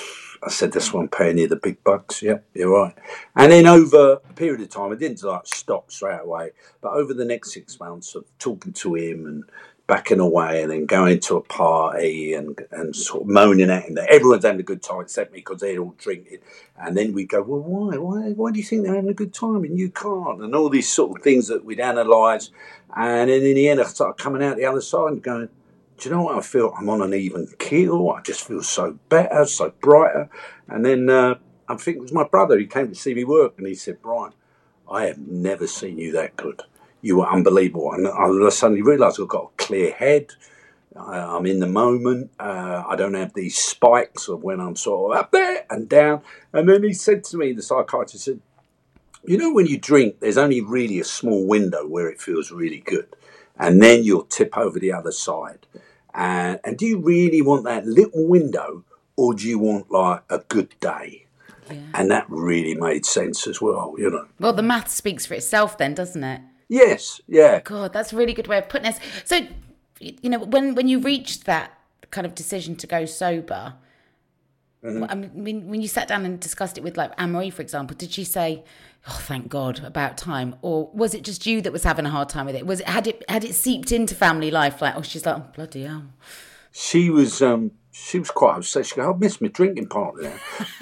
I said, that's why I'm paying you the big bucks. Yeah, you're right. And then over a period of time, I didn't like stop straight away, but over the next six months of talking to him and backing away and then going to a party and and sort of moaning at him that everyone's having a good time except me because they're all drinking. And then we go, well, why? Why Why do you think they're having a good time and you can't? And all these sort of things that we'd analyse. And then in the end, I started coming out the other side and going, do you know what? I feel I'm on an even keel. I just feel so better, so brighter. And then uh, I think it was my brother. He came to see me work and he said, Brian, I have never seen you that good. You were unbelievable. And I suddenly realised I've got a clear head. I'm in the moment. Uh, I don't have these spikes of when I'm sort of up there and down. And then he said to me, the psychiatrist said, you know, when you drink, there's only really a small window where it feels really good. And then you'll tip over the other side. And, and do you really want that little window or do you want like a good day? Yeah. And that really made sense as well, you know. Well, the math speaks for itself then, doesn't it? Yes, yeah. God, that's a really good way of putting this. So, you know, when, when you reached that kind of decision to go sober, mm-hmm. I mean, when you sat down and discussed it with, like, Anne-Marie, for example, did she say, oh, thank God, about time? Or was it just you that was having a hard time with it? Was it had it had it seeped into family life? Like, oh, she's like, oh, bloody hell. She was, um, she was quite upset. She goes, I miss my drinking partner now.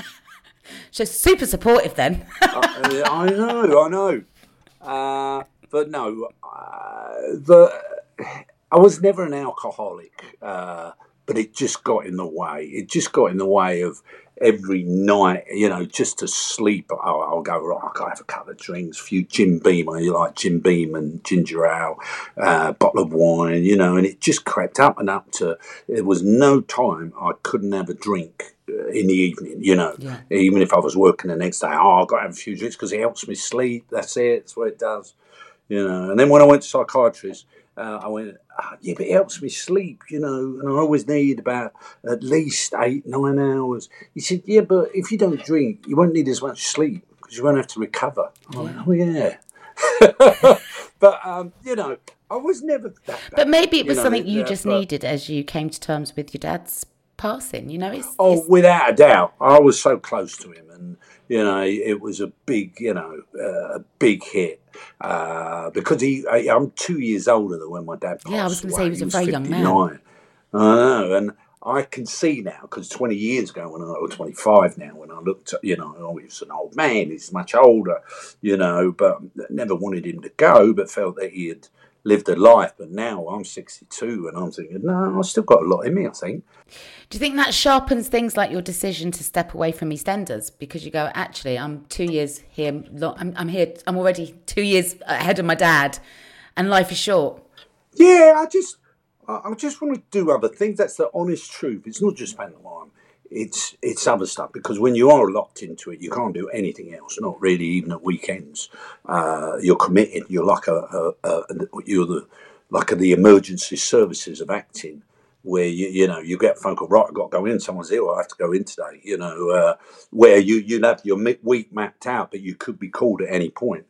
She's super supportive then. I, I know, I know. Uh, but no, uh, the, I was never an alcoholic, uh, but it just got in the way. It just got in the way of every night, you know, just to sleep. Oh, I'll go, right, I'll have a couple of drinks, a few Jim Beam, I like Jim Beam and ginger ale, uh, a bottle of wine, you know, and it just crept up and up to, there was no time I couldn't have a drink in the evening, you know, yeah. Even if I was working the next day, oh, I've got to have a few drinks because it helps me sleep. That's it. That's what it does, you know. And then when I went to psychiatrist, uh, I went, oh, yeah, but it helps me sleep, you know, and I always need about at least eight, nine hours. He said, yeah, but if you don't drink, you won't need as much sleep because you won't have to recover. I went, oh, yeah. But, um, you know, I was never that bad. But maybe it was you know, something you uh, just but, needed as you came to terms with your dad's passing, you know. It's, oh, it's... without a doubt. I was so close to him, and you know, it was a big, you know, uh, a big hit uh, because he. I, I'm two years older than when my dad passed. Yeah, I was going to say he was a was very young man. I know, and I can see now because twenty years ago, when I or twenty-five now, when I looked at, you know, oh, he was an old man. He's much older, you know, but never wanted him to go, but felt that he had lived a life. But now I'm sixty-two and I'm thinking, no, I've still got a lot in me, I think. Do you think that sharpens things like your decision to step away from EastEnders? Because you go, actually, I'm two years here, I'm, I'm here, I'm already two years ahead of my dad and life is short. Yeah, I just, I just want to do other things. That's the honest truth. It's not just pantomime. It's it's other stuff, because when you are locked into it, you can't do anything else. Not really, even at weekends. Uh, you're committed. You're like a, a, a you're the like a, the emergency services of acting, where you you know you get a phone call, right, I've got to go in. Someone's ill, I have to go in today. You know, uh, where you you have your week mapped out, but you could be called at any point.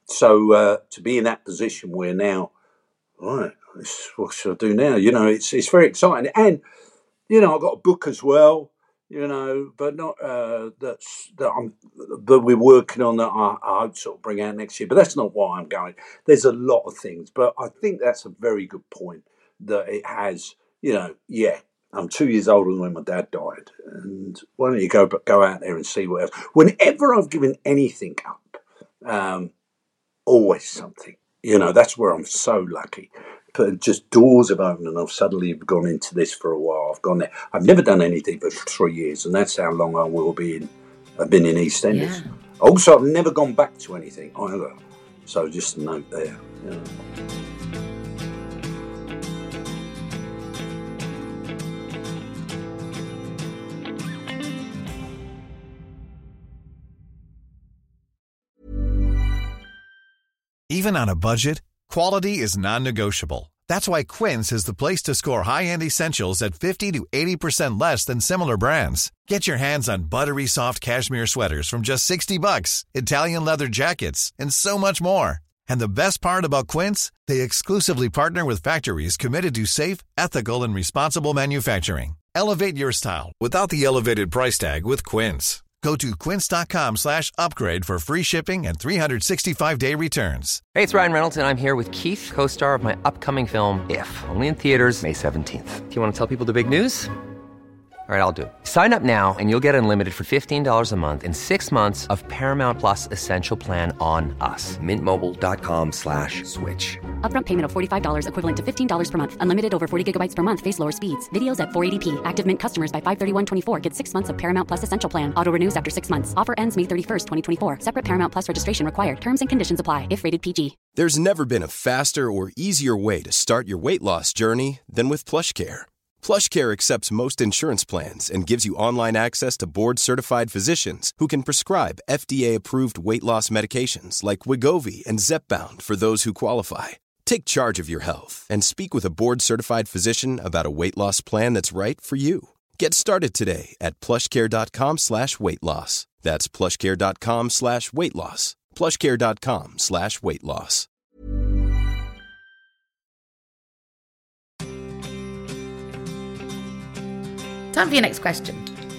So uh, to be in that position where now, right, what should I do now? You know, it's it's very exciting, and you know, I've got a book as well. You know, but not uh, that's that I'm that we're working on that I, I hope sort of bring out next year. But that's not why I'm going. There's a lot of things, but I think that's a very good point that it has. You know, yeah, I'm two years older than when my dad died, and why don't you go but go out there and see what else? Whenever I've given anything up, um, always something. You know, that's where I'm so lucky. But just doors have opened, and I've suddenly gone into this for a while. I've gone there. I've never done anything for three years, and that's how long I will be in. I've been in EastEnders. Yeah. Also, I've never gone back to anything either. So just a note there. You know. Even on a budget, quality is non-negotiable. That's why Quince is the place to score high-end essentials at fifty to eighty percent less than similar brands. Get your hands on buttery soft cashmere sweaters from just sixty bucks, Italian leather jackets, and so much more. And the best part about Quince, they exclusively partner with factories committed to safe, ethical, and responsible manufacturing. Elevate your style without the elevated price tag with Quince. Go to quince.com slash upgrade for free shipping and three sixty-five day returns. Hey, it's Ryan Reynolds, and I'm here with Keith, co-star of my upcoming film, If, only in theaters May seventeenth. Do you want to tell people the big news? All right, I'll do it. Sign up now and you'll get unlimited for fifteen dollars a month and six months of Paramount Plus Essential Plan on us. Mintmobile.com slash switch. Upfront payment of forty-five dollars equivalent to fifteen dollars per month. Unlimited over forty gigabytes per month. Face lower speeds. Videos at four eighty p. Active Mint customers by five thirty-one twenty-four get six months of Paramount Plus Essential Plan. Auto renews after six months. Offer ends May thirty-first, twenty twenty-four. Separate Paramount Plus registration required. Terms and conditions apply if rated P G. There's never been a faster or easier way to start your weight loss journey than with PlushCare. PlushCare accepts most insurance plans and gives you online access to board-certified physicians who can prescribe F D A-approved weight loss medications like Wegovy and Zepbound for those who qualify. Take charge of your health and speak with a board-certified physician about a weight loss plan that's right for you. Get started today at plushcare.com slash weight loss. That's plushcare.com slash weight loss. plushcare.com slash weight loss. Time for your next question.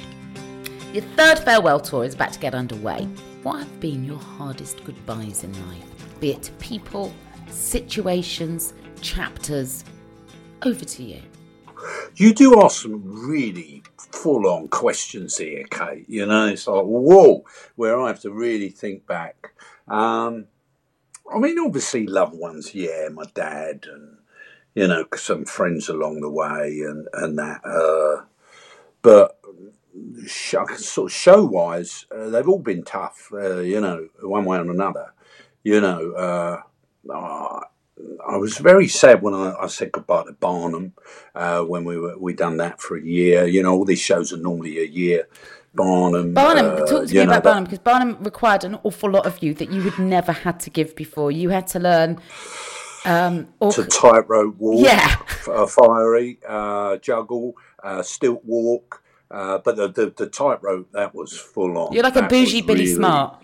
Your third farewell tour is about to get underway. What have been your hardest goodbyes in life? Be it to people, situations, chapters. Over to you. You do ask some really full-on questions here, Kate. You know, it's like, whoa, where I have to really think back. Um, I mean, obviously loved ones, yeah, my dad and, you know, some friends along the way and, and that. Uh, but show, sort of show-wise, uh, they've all been tough, uh, you know, one way or another. You know, uh, uh, I was very sad when I, I said goodbye to Barnum, uh, when we were, we done that for a year. You know, all these shows are normally a year. Barnum. Barnum, uh, talk to me about Barnum, because Barnum required an awful lot of you that you had never had to give before. You had to learn... Um, or... To tightrope walk, yeah. uh, fiery, uh, juggle, uh, stilt walk. Uh, but the, the, the tightrope, that was full on. You're like that a bougie Billy really, Smart.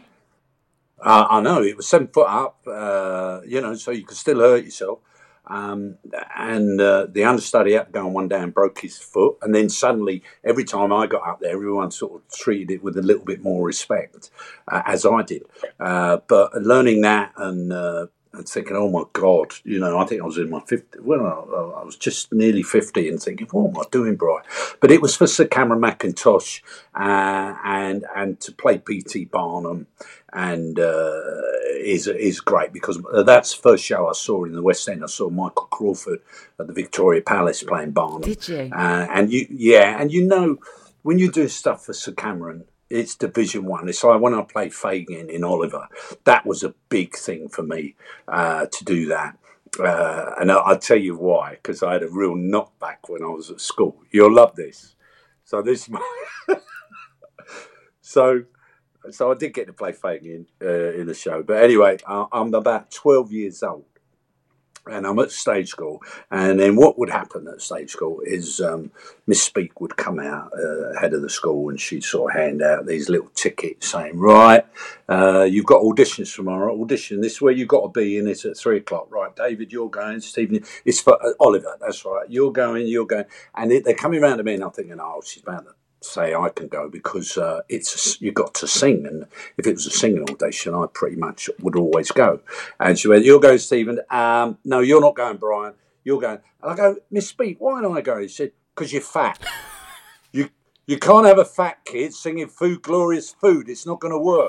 Uh, I know, it was seven foot up, uh, you know, so you could still hurt yourself. Um, and uh, the understudy had to go on one day and broke his foot. And then suddenly, every time I got up there, everyone sort of treated it with a little bit more respect, uh, as I did. Uh, but learning that and... Uh, and thinking, oh my God, you know, I think I was in my fifties, well, I, I was just nearly fifty and thinking, what am I doing, Brian? But it was for Sir Cameron Mackintosh uh, and and to play P T Barnum and uh, is is great because that's the first show I saw in the West End. I saw Michael Crawford at the Victoria Palace playing Barnum. Did you? Uh, and you, yeah, and you know, when you do stuff for Sir Cameron, it's Division One. It's like when I played Fagin in Oliver. That was a big thing for me uh, to do that. Uh, and I, I'll tell you why, because I had a real knockback when I was at school. You'll love this. So this, so so I did get to play Fagin uh, in the show. But anyway, I, I'm about twelve years old. And I'm at stage school, and then what would happen at stage school is um, Miss Speak would come out, uh, head of the school, and she'd sort of hand out these little tickets saying, right, uh, you've got auditions tomorrow, audition, this is where you've got to be, and it's at three o'clock. Right, David, you're going, Stephen, it's for uh, Oliver, that's right, you're going, you're going. And it, they're coming around to me, and I'm thinking, oh, she's about to say I can go because uh, it's you've got to sing, and if it was a singing audition, I pretty much would always go. And she went, "You're going, Stephen." Um, no, you're not going, Brian. You're going. And I go, Miss Speak, why don't I go? He said, "Because you're fat. you you can't have a fat kid singing Food, Glorious Food. It's not going to work."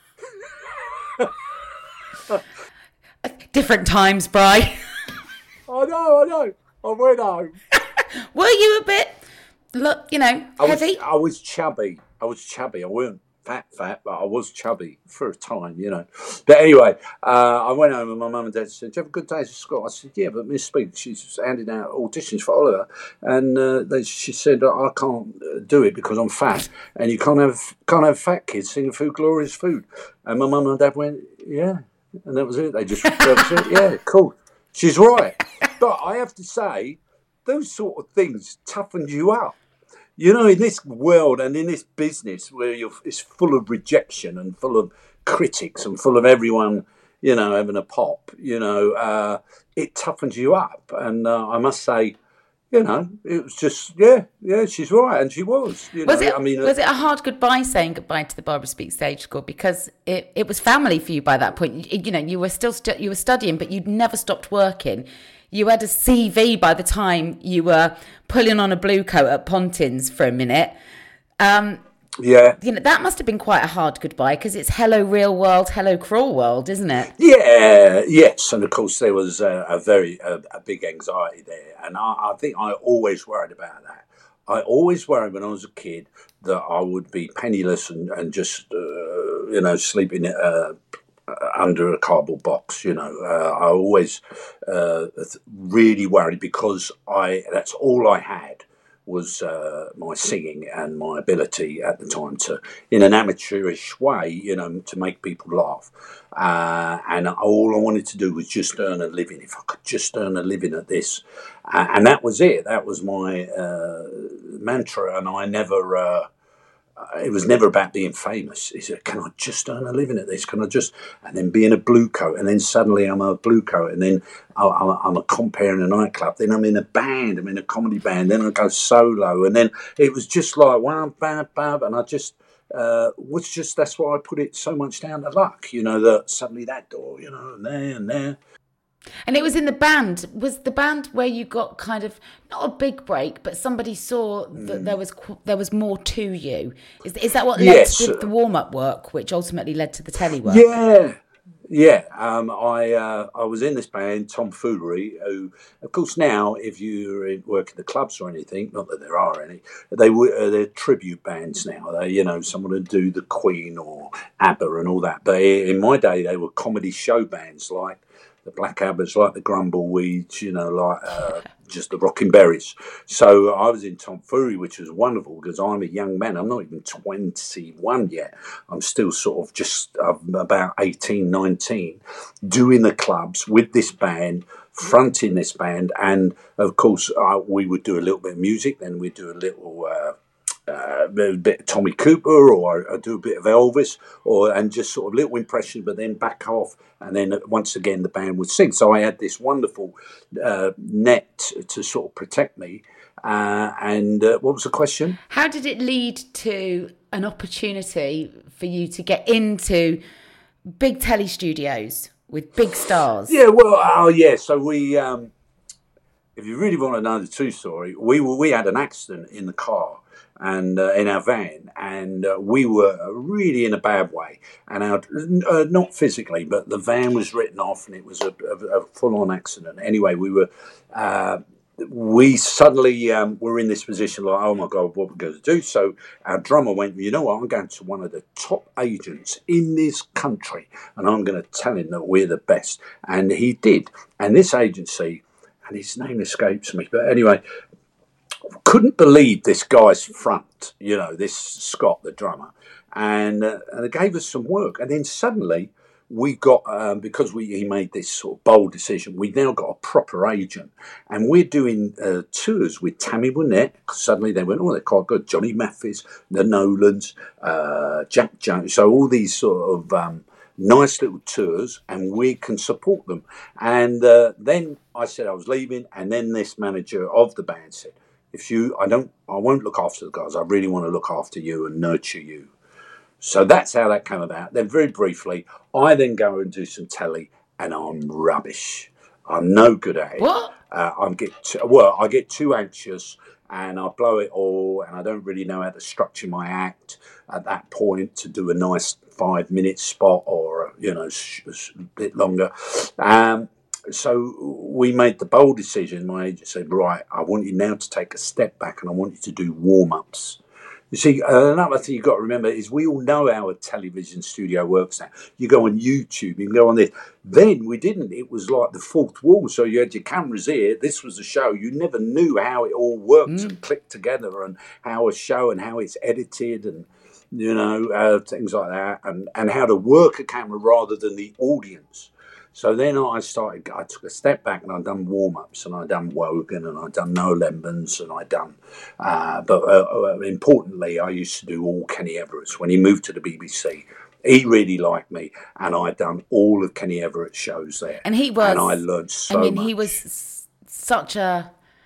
Different times, Brian. I know, I know. I went home. Were you a bit? Look, you know, I heavy. was, I was chubby. I was chubby. I weren't fat, fat, but I was chubby for a time, you know. But anyway, uh, I went home and my mum and dad said, "Do you have a good day at school?" I said, "Yeah, but Miss Speak, she's handing out auditions for Oliver." And uh, they, she said, "I can't do it because I'm fat. And you can't have can't have fat kids singing Food, Glorious Food." And my mum and dad went, "Yeah." And that was it. They just, that was it. Yeah, cool. She's right. But I have to say, those sort of things toughened you up. You know, in this world and in this business where you're, it's full of rejection and full of critics and full of everyone, you know, having a pop, you know, uh, it toughens you up. And uh, I must say, you know, it was just, yeah, yeah, she's right, and she was. You was know, it? I mean, was it a hard goodbye saying goodbye to the Barbara Speake Stage School, because it, it was family for you by that point? You, you know, you were still stu- you were studying, but you'd never stopped working. You had a C V by the time you were pulling on a blue coat at Pontins for a minute. Um, yeah, you know, that must have been quite a hard goodbye, because it's hello real world, hello cruel world, isn't it? Yeah, yes, and of course there was a, a very a, a big anxiety there, and I, I think I always worried about that. I always worried when I was a kid that I would be penniless and, and just uh, you know sleeping uh, under a cardboard box. You know, uh, I always uh, really worried, because I that's all I had was uh, my singing and my ability at the time to, in an amateurish way, you know, to make people laugh. Uh, and all I wanted to do was just earn a living. If I could just earn a living at this. Uh, and that was it. That was my uh, mantra. And I never... Uh, it was never about being famous. He said, can I just earn a living at this? Can I just... And then be in a blue coat. And then suddenly I'm a blue coat. And then I'm a compere in a nightclub. Then I'm in a band. I'm in a comedy band. Then I go solo. And then it was just like, wow, bam, bam. And I just... Uh, was just... That's why I put it so much down to luck. You know, that suddenly that door, you know, and there and there. And it was in the band. Was the band where you got kind of not a big break, but somebody saw that mm. there was there was more to you? Is is that what led yes. to the, the warm up work, which ultimately led to the telly work? Yeah, yeah. Um, I uh, I was in this band, Tomfoolery, who, of course, now if you work in the clubs or anything, not that there are any, they were uh, they're tribute bands now. They, you know, someone would do the Queen or ABBA and all that. But in my day, they were comedy show bands like the Black Abbots, like the Grumbleweeds, you know, like uh, just the Rocking Berries. So I was in Tomfoolery, which was wonderful, because I'm a young man. I'm not even twenty-one yet. I'm still sort of just uh, about eighteen, nineteen, doing the clubs with this band, fronting this band. And, of course, uh, we would do a little bit of music. Then we'd do a little... Uh, Uh, a bit of Tommy Cooper, or I do a bit of Elvis, or and just sort of little impressions, but then back off, and then once again the band would sing. So I had this wonderful uh, net to sort of protect me. Uh, and uh, what was the question? How did it lead to an opportunity for you to get into big telly studios with big stars? Yeah, well, oh yeah. So we, um, if you really want to know the true story, we were, we had an accident in the car. And uh, in our van, and uh, we were really in a bad way, and our, uh, not physically, but the van was written off, and it was a, a, a full-on accident. Anyway, we were, uh, we suddenly um, were in this position, like, oh my God, what we're going to do? So our drummer went, you know what? I'm going to one of the top agents in this country, and I'm going to tell him that we're the best. And he did. And this agency, and his name escapes me, but anyway. Couldn't believe this guy's front, you know, this Scott, the drummer, and uh, and it gave us some work. And then suddenly we got, um, because we he made this sort of bold decision, we now got a proper agent, and we're doing uh, tours with Tammy Wynette. Suddenly they went, oh, they're quite good. Johnny Mathis, the Nolans, uh, Jack Jones. So all these sort of um, nice little tours, and we can support them. And uh, then I said I was leaving, and then this manager of the band said, If you, I don't, I won't look after the guys. I really want to look after you and nurture you. So that's how that came about. Then very briefly, I then go and do some telly, and I'm rubbish. I'm no good at it. What? Uh, I'm get too, well, I get too anxious, and I blow it all, and I don't really know how to structure my act at that point to do a nice five minute spot or you know a bit longer. Um, So we made the bold decision. My agent said, right, I want you now to take a step back, and I want you to do warm-ups. You see, uh, another thing you've got to remember is we all know how a television studio works now. You go on YouTube, you can go on this. Then we didn't. It was like the fourth wall. So you had your cameras here. This was the show. You never knew how it all worked mm. and clicked together, and how a show and how it's edited and, you know, uh, things like that, and, and how to work a camera rather than the audience. So then I started, I took a step back, and I'd done warm-ups, and I'd done Wogan, and I'd done Noel Lembans, and I'd done, uh, but uh, importantly, I used to do all Kenny Everett's. When he moved to the B B C, he really liked me, and I'd done all of Kenny Everett's shows there. And he was, and I learned so much. I mean, much. He was such a,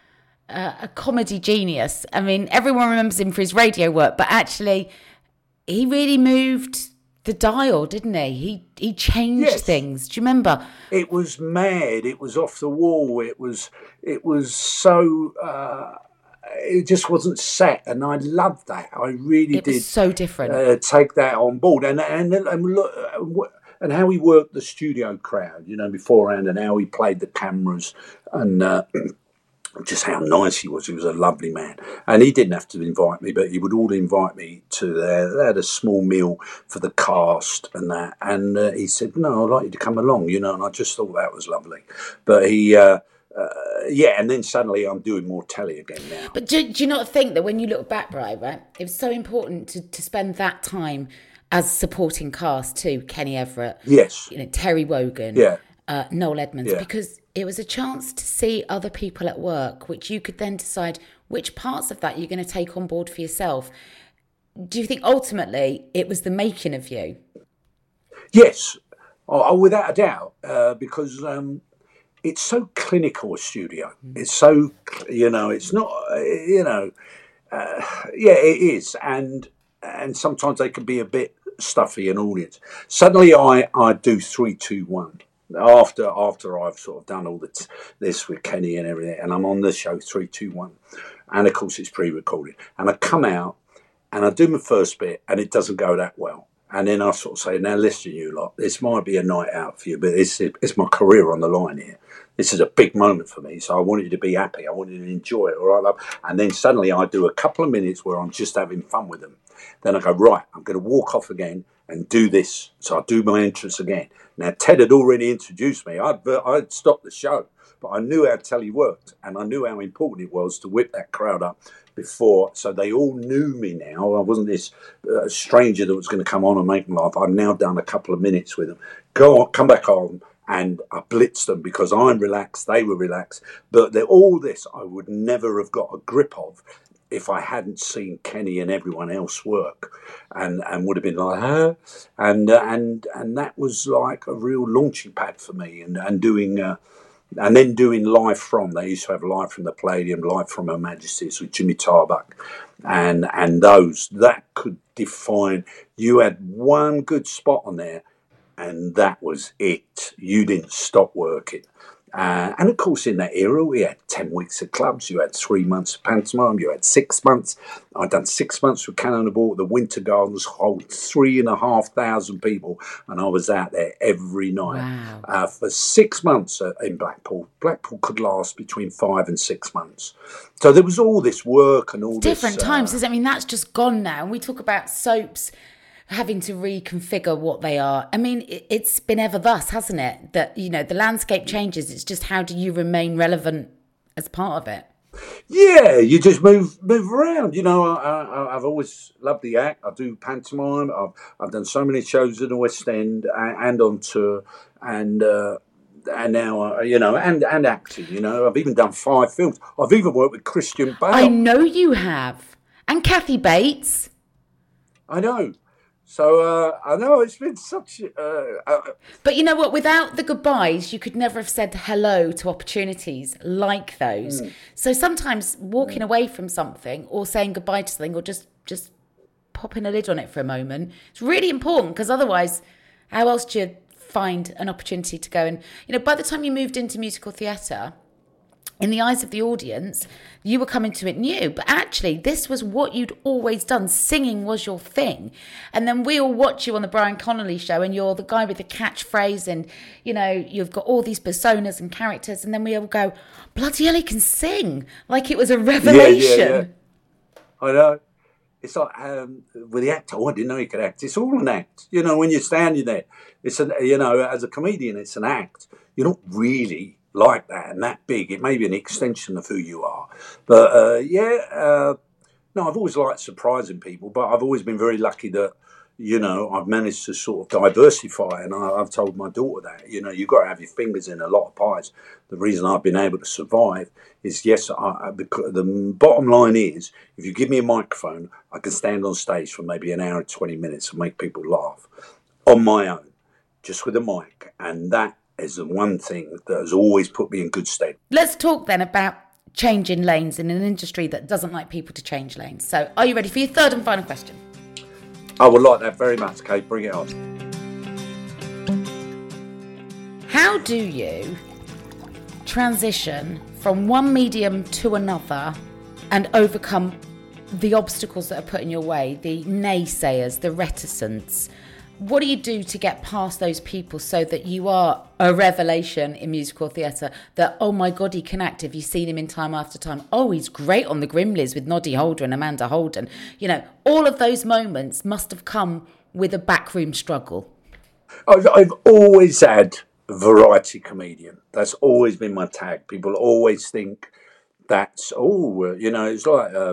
uh, a comedy genius. I mean, everyone remembers him for his radio work, but actually, he really moved the dial, didn't he? He he changed Yes. things. Do you remember? It was mad. It was off the wall. It was it was so. Uh, it just wasn't set, and I loved that. I really It did. was so different. Uh, take that on board, and and and look. And how he worked the studio crowd, you know, beforehand, and how he played the cameras, and uh, just how nice he was. He was a lovely man. And he didn't have to invite me, but he would all invite me to their, they had a small meal for the cast and that. And uh, he said, no, I'd like you to come along, you know, and I just thought that was lovely. But he, uh, uh, yeah, and then suddenly I'm doing more telly again now. But do, do you not think that when you look back, right, right, it was so important to, to spend that time as supporting cast too, Kenny Everett, Yes. you know, Terry Wogan, Yeah. uh, Noel Edmonds, Yeah. because it was a chance to see other people at work, which you could then decide which parts of that you're going to take on board for yourself. Do you think ultimately it was the making of you? Yes, oh, oh, without a doubt, uh, because um, it's so clinical, a studio. It's so, you know, it's not, uh, you know, uh, yeah, it is. And and sometimes they can be a bit stuffy, an audience. Suddenly I, I do three, two, one. After after I've sort of done all the t- this with Kenny and everything, and I'm on the show three, two, one, and of course it's pre-recorded, and I come out and I do my first bit, and it doesn't go that well, and then I sort of say, now listen, you lot, this might be a night out for you, but it's it's my career on the line here. This is a big moment for me, so I want you to be happy. I want you to enjoy it, all right, love? And then suddenly I do a couple of minutes where I'm just having fun with them. Then I go, right, I'm going to walk off again and do this. So I do my entrance again. Now, Ted had already introduced me. I'd, I'd stopped the show, but I knew how telly worked, and I knew how important it was to whip that crowd up before. So they all knew me now. I wasn't this uh, stranger that was going to come on and make them laugh. I've now done a couple of minutes with them. Go on, come back on. And I blitzed them because I'm relaxed, they were relaxed. But all this I would never have got a grip of if I hadn't seen Kenny and everyone else work, and, and would have been like, huh? And uh, and and that was like a real launching pad for me. And and doing uh, and then doing live from. They used to have live from the Palladium, live from Her Majesty's with Jimmy Tarbuck, and and those that could define. You had one good spot on there. And that was it. You didn't stop working. Uh, and of course, in that era, we had ten weeks of clubs. You had three months of pantomime. You had six months. I'd done six months with Cannonball. The Winter Gardens hold three and a half thousand people. And I was out there every night. Wow. Uh, for six months uh, in Blackpool. Blackpool could last between five and six months. So there was all this work and all Different this... times, uh, isn't it? I mean, that's just gone now. And we talk about soaps having to reconfigure what they are. I mean, it's been ever thus, hasn't it? That, you know, the landscape changes. It's just how do you remain relevant as part of it? Yeah, you just move move around. You know, I, I, I've always loved the act. I do pantomime. I've I've done so many shows in the West End and, and on tour, and uh, and now uh, you know, and and acting. You know, I've even done five films. I've even worked with Christian Bale. I know you have, and Kathy Bates. I know. So, uh, I know it's been such... Uh, uh, but you know what? Without the goodbyes, you could never have said hello to opportunities like those. Mm. So sometimes walking mm. away from something or saying goodbye to something or just, just popping a lid on it for a moment, it's really important because otherwise, how else do you find an opportunity to go? And, you know, by the time you moved into musical theatre, in the eyes of the audience, you were coming to it new. But actually, this was what you'd always done. Singing was your thing. And then we all watch you on the Brian Connolly show and you're the guy with the catchphrase and, you know, you've got all these personas and characters. And then we all go, bloody hell, he can sing. Like it was a revelation. Yeah, yeah, yeah. I know. It's like um, with the actor, oh, I didn't know he could act. It's all an act. You know, when you're standing there, it's an, you know, as a comedian, it's an act. You're not really like that and that big. It may be an extension of who you are, but uh, yeah uh, no I've always liked surprising people, but I've always been very lucky that, you know, I've managed to sort of diversify, and I, I've told my daughter that, you know, you've got to have your fingers in a lot of pies. The reason I've been able to survive is, yes, I, because the bottom line is, if you give me a microphone, I can stand on stage for maybe an hour and twenty minutes and make people laugh on my own, just with a mic, and that is the one thing that has always put me in good stead. Let's talk then about changing lanes in an industry that doesn't like people to change lanes. So are you ready for your third and final question? I would like that very much, Kate. Bring it on. How do you transition from one medium to another and overcome the obstacles that are put in your way, the naysayers, the reticence? What do you do to get past those people so that you are a revelation in musical theatre? That, oh my God, he can act. Have you seen him in Time After Time? Oh, he's great on the Grimleys with Noddy Holder and Amanda Holden. You know, all of those moments must have come with a backroom struggle. I've, I've always had variety comedian. That's always been my tag. People always think that's, oh, you know, it's like... Uh,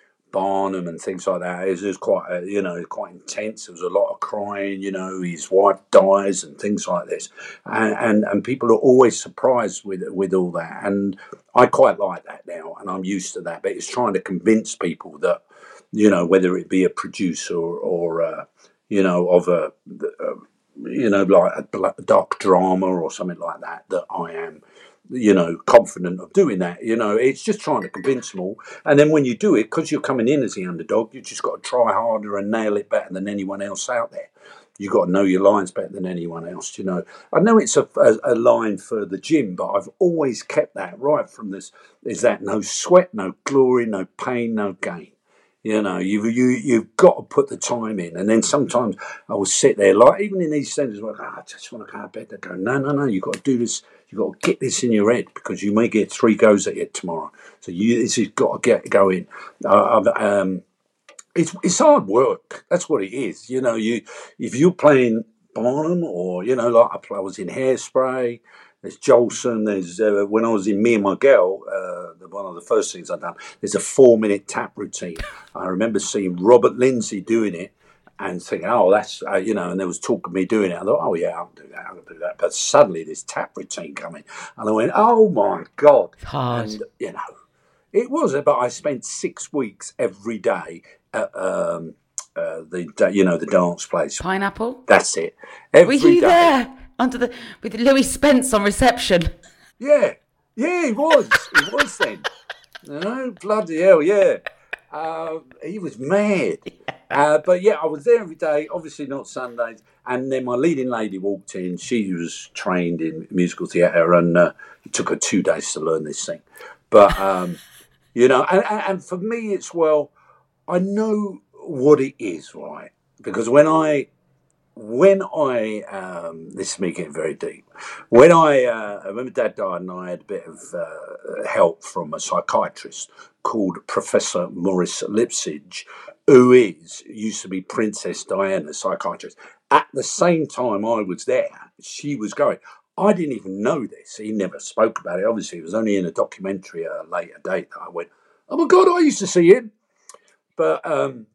Barnum and things like that. It was quite, uh, you know, quite intense. There was a lot of crying. You know, his wife dies and things like this, and and, and people are always surprised with with all that. And I quite like that now, and I'm used to that. But it's trying to convince people that, you know, whether it be a producer or, or uh, you know, of a, uh, you know, like a dark drama or something like that, that I am, you know, confident of doing that. You know, it's just trying to convince them all. And then when you do it, because you're coming in as the underdog, you just got to try harder and nail it better than anyone else out there. You got to know your lines better than anyone else. You know, I know it's a, a, a line for the gym, but I've always kept that right from this. Is that no sweat, no glory, no pain, no gain. You know, you've, you, you've got to put the time in. And then sometimes I will sit there, like, even in these centres, where oh, I just want to go to bed. They go, no, no, no, you've got to do this. You've got to get this in your head because you may get three goes at it tomorrow. So you, this has got to get going. Uh, um, it's it's hard work. That's what it is. You know, you if you're playing Barnum or, you know, like I, play, I was in Hairspray, there's Jolson, there's, uh, when I was in Me and My Girl, uh, one of the first things I've done, there's a four-minute tap routine. I remember seeing Robert Lindsay doing it and thinking, oh, that's, uh, you know, and there was talk of me doing it. I thought, oh, yeah, I'll do that, I'll do that. But suddenly this tap routine coming. And I went, oh, my God. Hard. And, you know, it was, but I spent six weeks every day at, um, uh, the, you know, the dance place. Pineapple? That's it. Every Were you day. there under the with Louis Spence on reception? Yeah. Yeah, he was. He was then. You know, bloody hell, yeah. Uh, he was mad. Uh, but yeah, I was there every day, obviously not Sundays. And then my leading lady walked in. She was trained in musical theatre, and uh, it took her two days to learn this thing. But, um, you know, and, and for me, it's, well, I know what it is, right? Because when I, when I, um, this is me getting very deep. When I, uh, I remember Dad died and I had a bit of uh, help from a psychiatrist called Professor Maurice Lipsage, who is, used to be Princess Diana, psychiatrist. At the same time I was there, she was going. I didn't even know this. He never spoke about it. Obviously, it was only in a documentary at a later date that I went, oh my God, I used to see him. But um,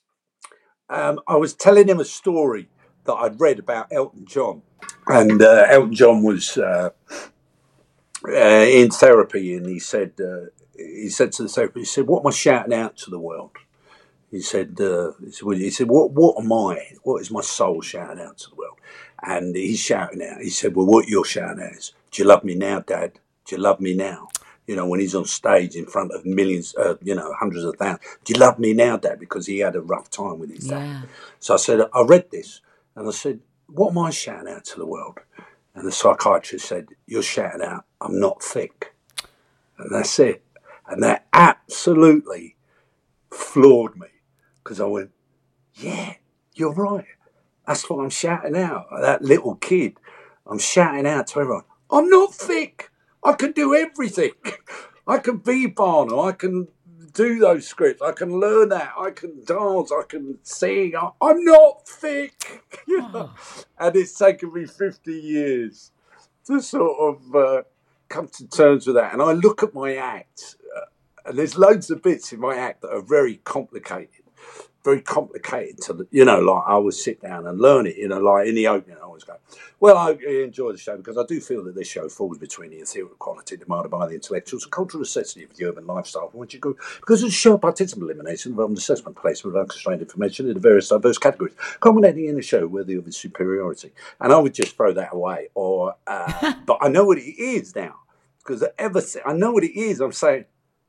um, I was telling him a story that I'd read about Elton John. And uh, Elton John was uh, uh, in therapy, and he said, uh, he said to the therapist, he said, what am I shouting out to the world? He said, uh, he said, he said what, what am I? What is my soul shouting out to the world? And he's shouting out. He said, well, what you're shouting out is, do you love me now, Dad? Do you love me now? You know, when he's on stage in front of millions, uh, you know, hundreds of thousands. Do you love me now, Dad? Because he had a rough time with his dad. Yeah. So I said, I read this, and I said, what am I shouting out to the world? And the psychiatrist said, you're shouting out, I'm not thick. And that's it. And that absolutely floored me, because I went, yeah, you're right. That's what I'm shouting out. That little kid, I'm shouting out to everyone, I'm not thick. I can do everything. I can be Barnum. I can do those scripts. I can learn that. I can dance. I can sing. I, I'm not thick. You know? Oh. And it's taken me fifty years to sort of uh, come to terms with that. And I look at my act, uh, and there's loads of bits in my act that are very complicated. Very complicated to, you know, like I would sit down and learn it, you know, like in the opening I always go, well, I enjoy the show because I do feel that this show falls between the ethereal quality demanded by the intellectuals, the cultural necessity of the urban lifestyle from which you go, because it's a show participant elimination involving assessment placement of unconstrained information in the various diverse categories, culminating in a show worthy of its superiority. And I would just throw that away, or, uh, but I know what it is now, because ever I know what it is, I'm saying,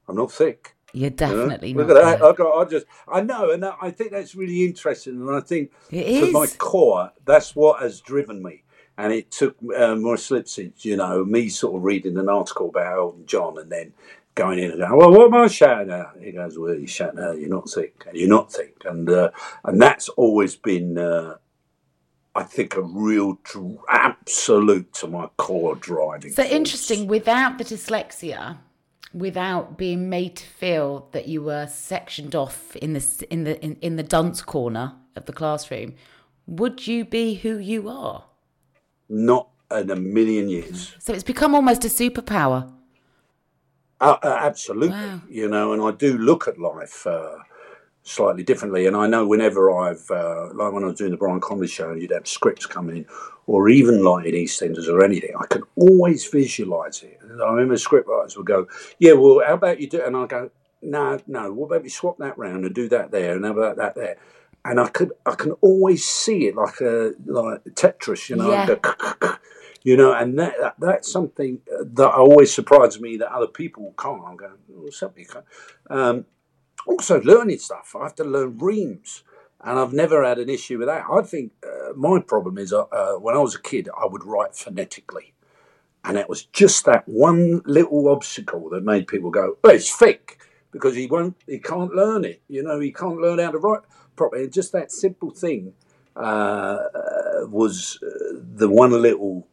I'm not thick. You're definitely you know? not. Look at that. I, got, I just, I know, and I think that's really interesting. And I think It for is. my core, that's what has driven me. And it took uh, Maurice Lipsitch, you know, me sort of reading an article about Elton John and then going in and going, well, what am I shouting at? He goes, well, you're shouting at, you're not thick, and you're not thick. And uh, and that's always been, uh, I think, a real dr- absolute to my core driving So force. interesting, without the dyslexia, without being made to feel that you were sectioned off in the, in the, in, in the dunce corner of the classroom, would you be who you are? Not in a million years. So it's become almost a superpower. Uh, uh, absolutely, Wow. you know, and I do look at life uh, slightly differently. And I know whenever I've, uh, like when I was doing the Brian Conley show, and you'd have scripts coming in, or even like in EastEnders or anything, I can always visualise it. And I remember script writers would go, yeah, well, how about you do it? And I go, no, no, what about we swap that round and do that there, and how about that there? And I could, I can always see it like a like Tetris, you know. Yeah. I go, you know, and that, that that's something that always surprises me that other people can't. I'm going, oh, something can't. Um, also, learning stuff. I have to learn reams, and I've never had an issue with that. I think uh, my problem is uh, uh, when I was a kid, I would write phonetically, and it was just that one little obstacle that made people go, "Oh, it's thick," because he won't, he can't learn it. You know, he can't learn how to write properly. And just that simple thing uh, was uh, the one little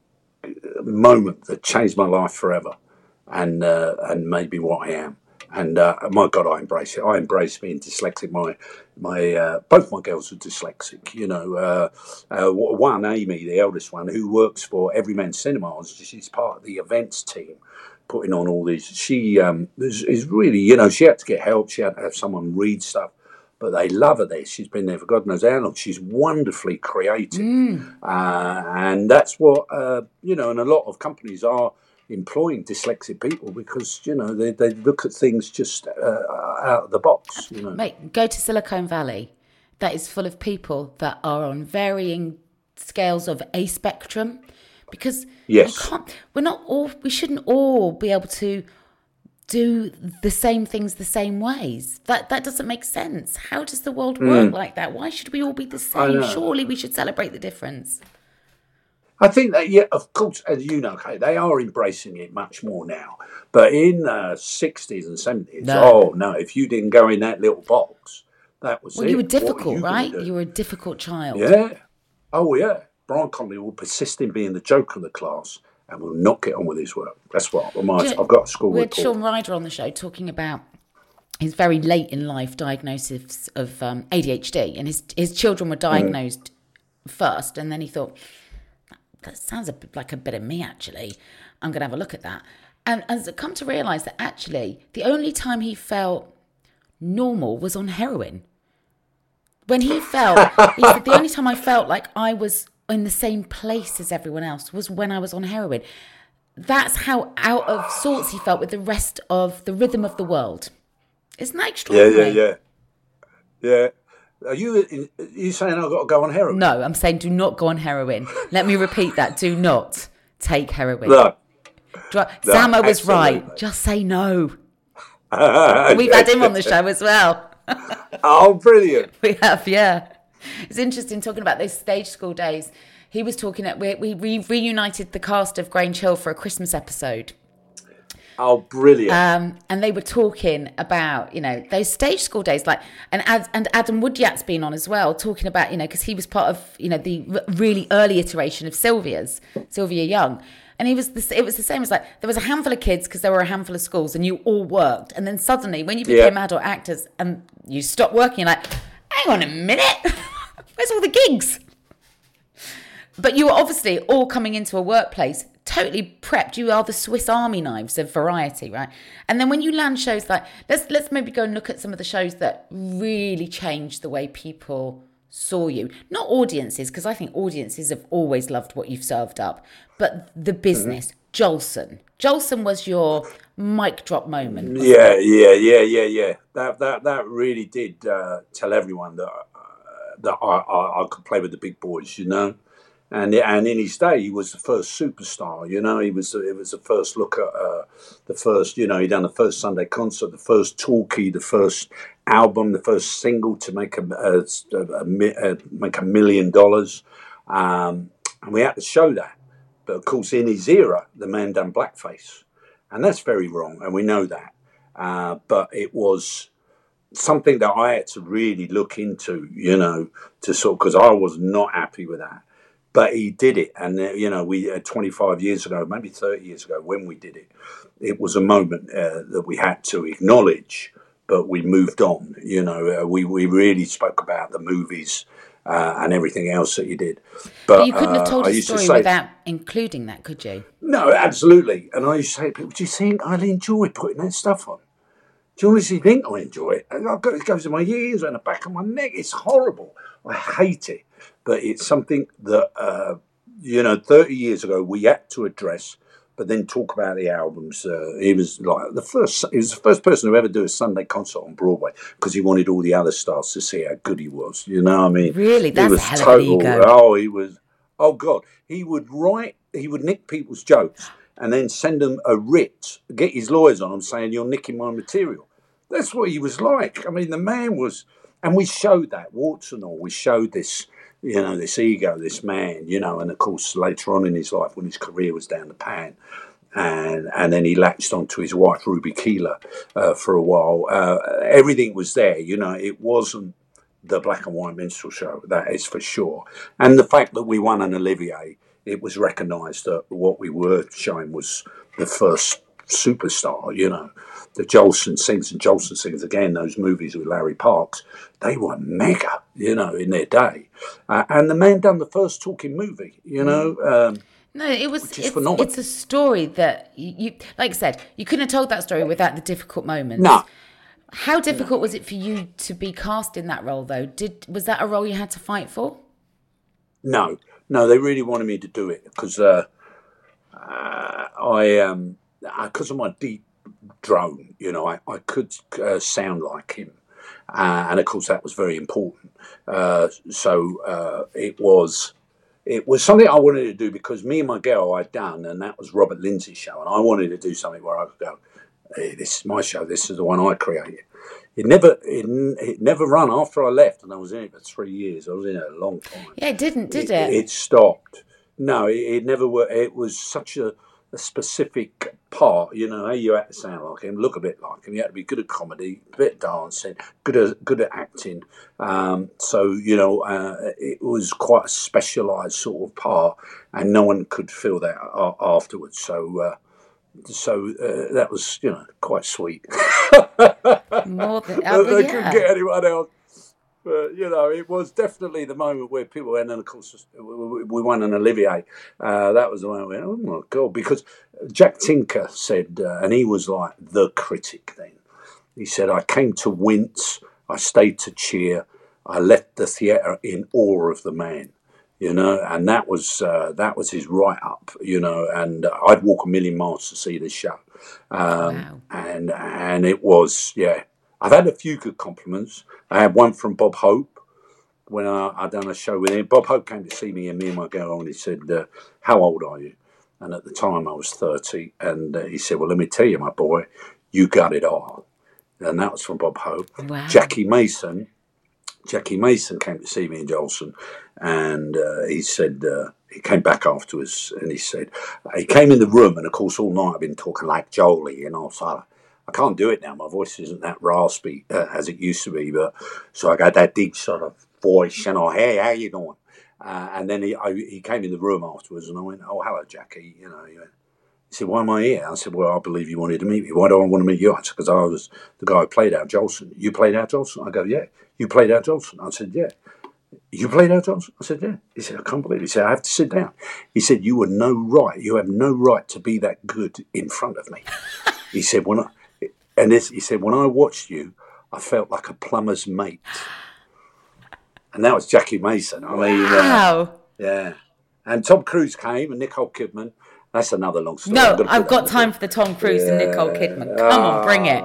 moment that changed my life forever, and uh, and made me what I am. And uh, my God, I embrace it. I embrace being dyslexic. My my uh, both my girls are dyslexic. You know, uh, uh, one, Amy, the eldest one, who works for Everyman Cinemas. She's part of the events team, putting on all these. She um, is, is really, you know, she had to get help. She had to have someone read stuff. But they love her there. She's been there for God knows how long. She's wonderfully creative. Mm. Uh, and that's what, uh, you know, and a lot of companies are employing dyslexic people because, you know, they, they look at things just uh, out of the box, you know. Mate, go to Silicon Valley. That is full of people that are on varying scales of a spectrum because yes. we can't, we're not all, we shouldn't all be able to do the same things the same ways. That that doesn't make sense. How does the world work mm. like that? Why should we all be the same? Surely we should celebrate the difference. I think that, yeah, of course, as you know, Kate, they are embracing it much more now. But in the sixties and seventies, no. oh, no, if you didn't go in that little box, that was well, it. You were difficult, were you right? You were a difficult child. Yeah. Oh, yeah. Brian Conley will persist in being the joke of the class and will not get on with his work. That's what my, I've got a school We had report. Sean Ryder on the show talking about his very late in life diagnosis of um, A D H D, and his his children were diagnosed mm. first, and then he thought, that sounds a bit like a bit of me, actually. I'm going to have a look at that. And has come to realise that actually the only time he felt normal was on heroin. When he felt, he said, the only time I felt like I was in the same place as everyone else was when I was on heroin. That's how out of sorts he felt with the rest of the rhythm of the world. Isn't that extraordinary? Yeah, yeah, yeah. Yeah. Are you, are you saying I've got to go on heroin? No, I'm saying do not go on heroin. Let me repeat that. Do not take heroin. No. Do, no Samo was absolutely. right. Just say no. We've had him on the show as well. Oh, brilliant. We have, yeah. It's interesting talking about those stage school days. He was talking at, we, we re- reunited the cast of Grange Hill for a Christmas episode. Oh, brilliant. Um, and they were talking about, you know, those stage school days, like, and Ad, and Adam Woodyat's been on as well, talking about, you know, because he was part of, you know, the r- really early iteration of Sylvia's, Sylvia Young. And he was the, it was the same as like, there was a handful of kids because there were a handful of schools and you all worked. And then suddenly when you became yeah. adult actors and you stopped working, you're like, hang on a minute, where's all the gigs? But you were obviously all coming into a workplace totally prepped. You are the Swiss Army knives of variety, right? And then when you land shows like, let's let's maybe go and look at some of the shows that really changed the way people saw you. Not audiences, because I think audiences have always loved what you've served up, but the business. Mm-hmm. Jolson. Jolson was your mic drop moment. Yeah, yeah, yeah, yeah, yeah. That that that really did uh, tell everyone that uh, that I, I I could play with the big boys, you know. And and in his day, he was the first superstar. You know, he was it was the first look at uh, the first. You know, he done the first Sunday concert, the first talkie, the first album, the first single to make a, a, a, a make a million dollars, um, and we had to show that. But of course, in his era, the man done blackface, and that's very wrong, and we know that. Uh, but it was something that I had to really look into. You know, to sort because I was not happy with that. But he did it, and uh, you know, we uh, twenty-five years ago, maybe thirty years ago, when we did it, it was a moment uh, that we had to acknowledge. But we moved on. You know, uh, we we really spoke about the movies uh, and everything else that he did. But, but you couldn't uh, have told a story to say, without including that, could you? No, absolutely. And I used to say, "Do you think I'll enjoy putting that stuff on? Do you honestly think I enjoy it? And I've got, it goes in my ears and the back of my neck. It's horrible. I hate it." But it's something that, uh, you know, thirty years ago we had to address, but then talk about the albums. Uh, he was like the first, he was the first person to ever do a Sunday concert on Broadway because he wanted all the other stars to see how good he was. You know what I mean? Really? That's he was a hell total, of an ego. Oh, he was, oh God. He would write, he would nick people's jokes and then send them a writ, get his lawyers on them saying, "You're nicking my material." That's what he was like. I mean, the man was, and we showed that, warts and all, we showed this, you know, this ego, this man, you know, and of course later on in his life when his career was down the pan and and then he latched onto his wife, Ruby Keeler, uh, for a while. Uh, everything was there, you know, it wasn't the black and white minstrel show, that is for sure. And the fact that we won an Olivier, it was recognised that what we were showing was the first superstar, you know. The Jolson Sings and Jolson Sings Again, those movies with Larry Parks, they were mega, you know, in their day. Uh, and the man done the first talking movie, you know. Um, no, it was, which is it's, phenomenal. It's a story that, you, you, like I said, you couldn't have told that story without the difficult moments. No. How difficult was it for you to be cast in that role, though? Did Was that a role you had to fight for? No, no, they really wanted me to do it because uh, uh, I, um, because of my deep drone, you know, I, I could uh, sound like him. Uh, and of course that was very important. Uh, so uh, it was it was something I wanted to do because me and my girl I'd done, and that was Robert Lindsay's show. And I wanted to do something where I could go, "Hey, this is my show. This is the one I created." It never it, it never run after I left, and I was in it for three years. I was in it a long time. Yeah, it didn't, did it? It, it stopped. No, it, it never worked. It was such a a specific part, you know, how you had to sound like him, look a bit like him. You had to be good at comedy, a bit at dancing, good at good at acting. Um, so, you know, uh, it was quite a specialised sort of part, and no one could feel that a- afterwards. So, uh, so uh, that was, you know, quite sweet. More than uh, they yeah. couldn't get anyone else. But, you know, it was definitely the moment where people, and then, of course, we won an Olivier. Uh, that was the moment where, oh, my God, because Jack Tinker said, uh, and he was like the critic then, he said, "I came to wince, I stayed to cheer, I left the theatre in awe of the man," you know, and that was uh, that was his write-up, you know, and uh, I'd walk a million miles to see this show. Um, Wow. And, and it was, yeah. I've had a few good compliments. I had one from Bob Hope when I, I done a show with him. Bob Hope came to see me and me and my girl, and he said, uh, "How old are you?" And at the time I was thirty. And uh, he said, "Well, let me tell you, my boy, you got it all." And that was from Bob Hope. Wow. Jackie Mason, Jackie Mason came to see me in Jolson, and uh, he said, uh, he came back afterwards, and he said, he came in the room, and of course all night I've been talking like Jolie, you know, so I can't do it now. My voice isn't that raspy uh, as it used to be, but so I got that deep sort of voice, you know, "Hey, how you doing?" Uh, and then he I, he came in the room afterwards, and I went, "Oh, hello, Jackie." You know, he, went, he said, "Why am I here?" I said, "Well, I believe you wanted to meet me. Why do I want to meet you?" I said, "Because I was the guy who played Al Jolson." "You played Al Jolson?" I go, "Yeah." "You played Al Jolson?" I said, "Yeah." "You played Al Jolson?" I said, "Yeah." He said, "I can't believe it." He said, "I have to sit down." He said, "You were no right. You have no right to be that good in front of me." He said, "When I." And this, he said, "When I watched you, I felt like a plumber's mate." And that was Jackie Mason. I mean, Wow. uh, yeah. And Tom Cruise came, and Nicole Kidman. That's another long story. No, I'm I've got time for the Tom Cruise yeah. and Nicole Kidman. Come on, bring it.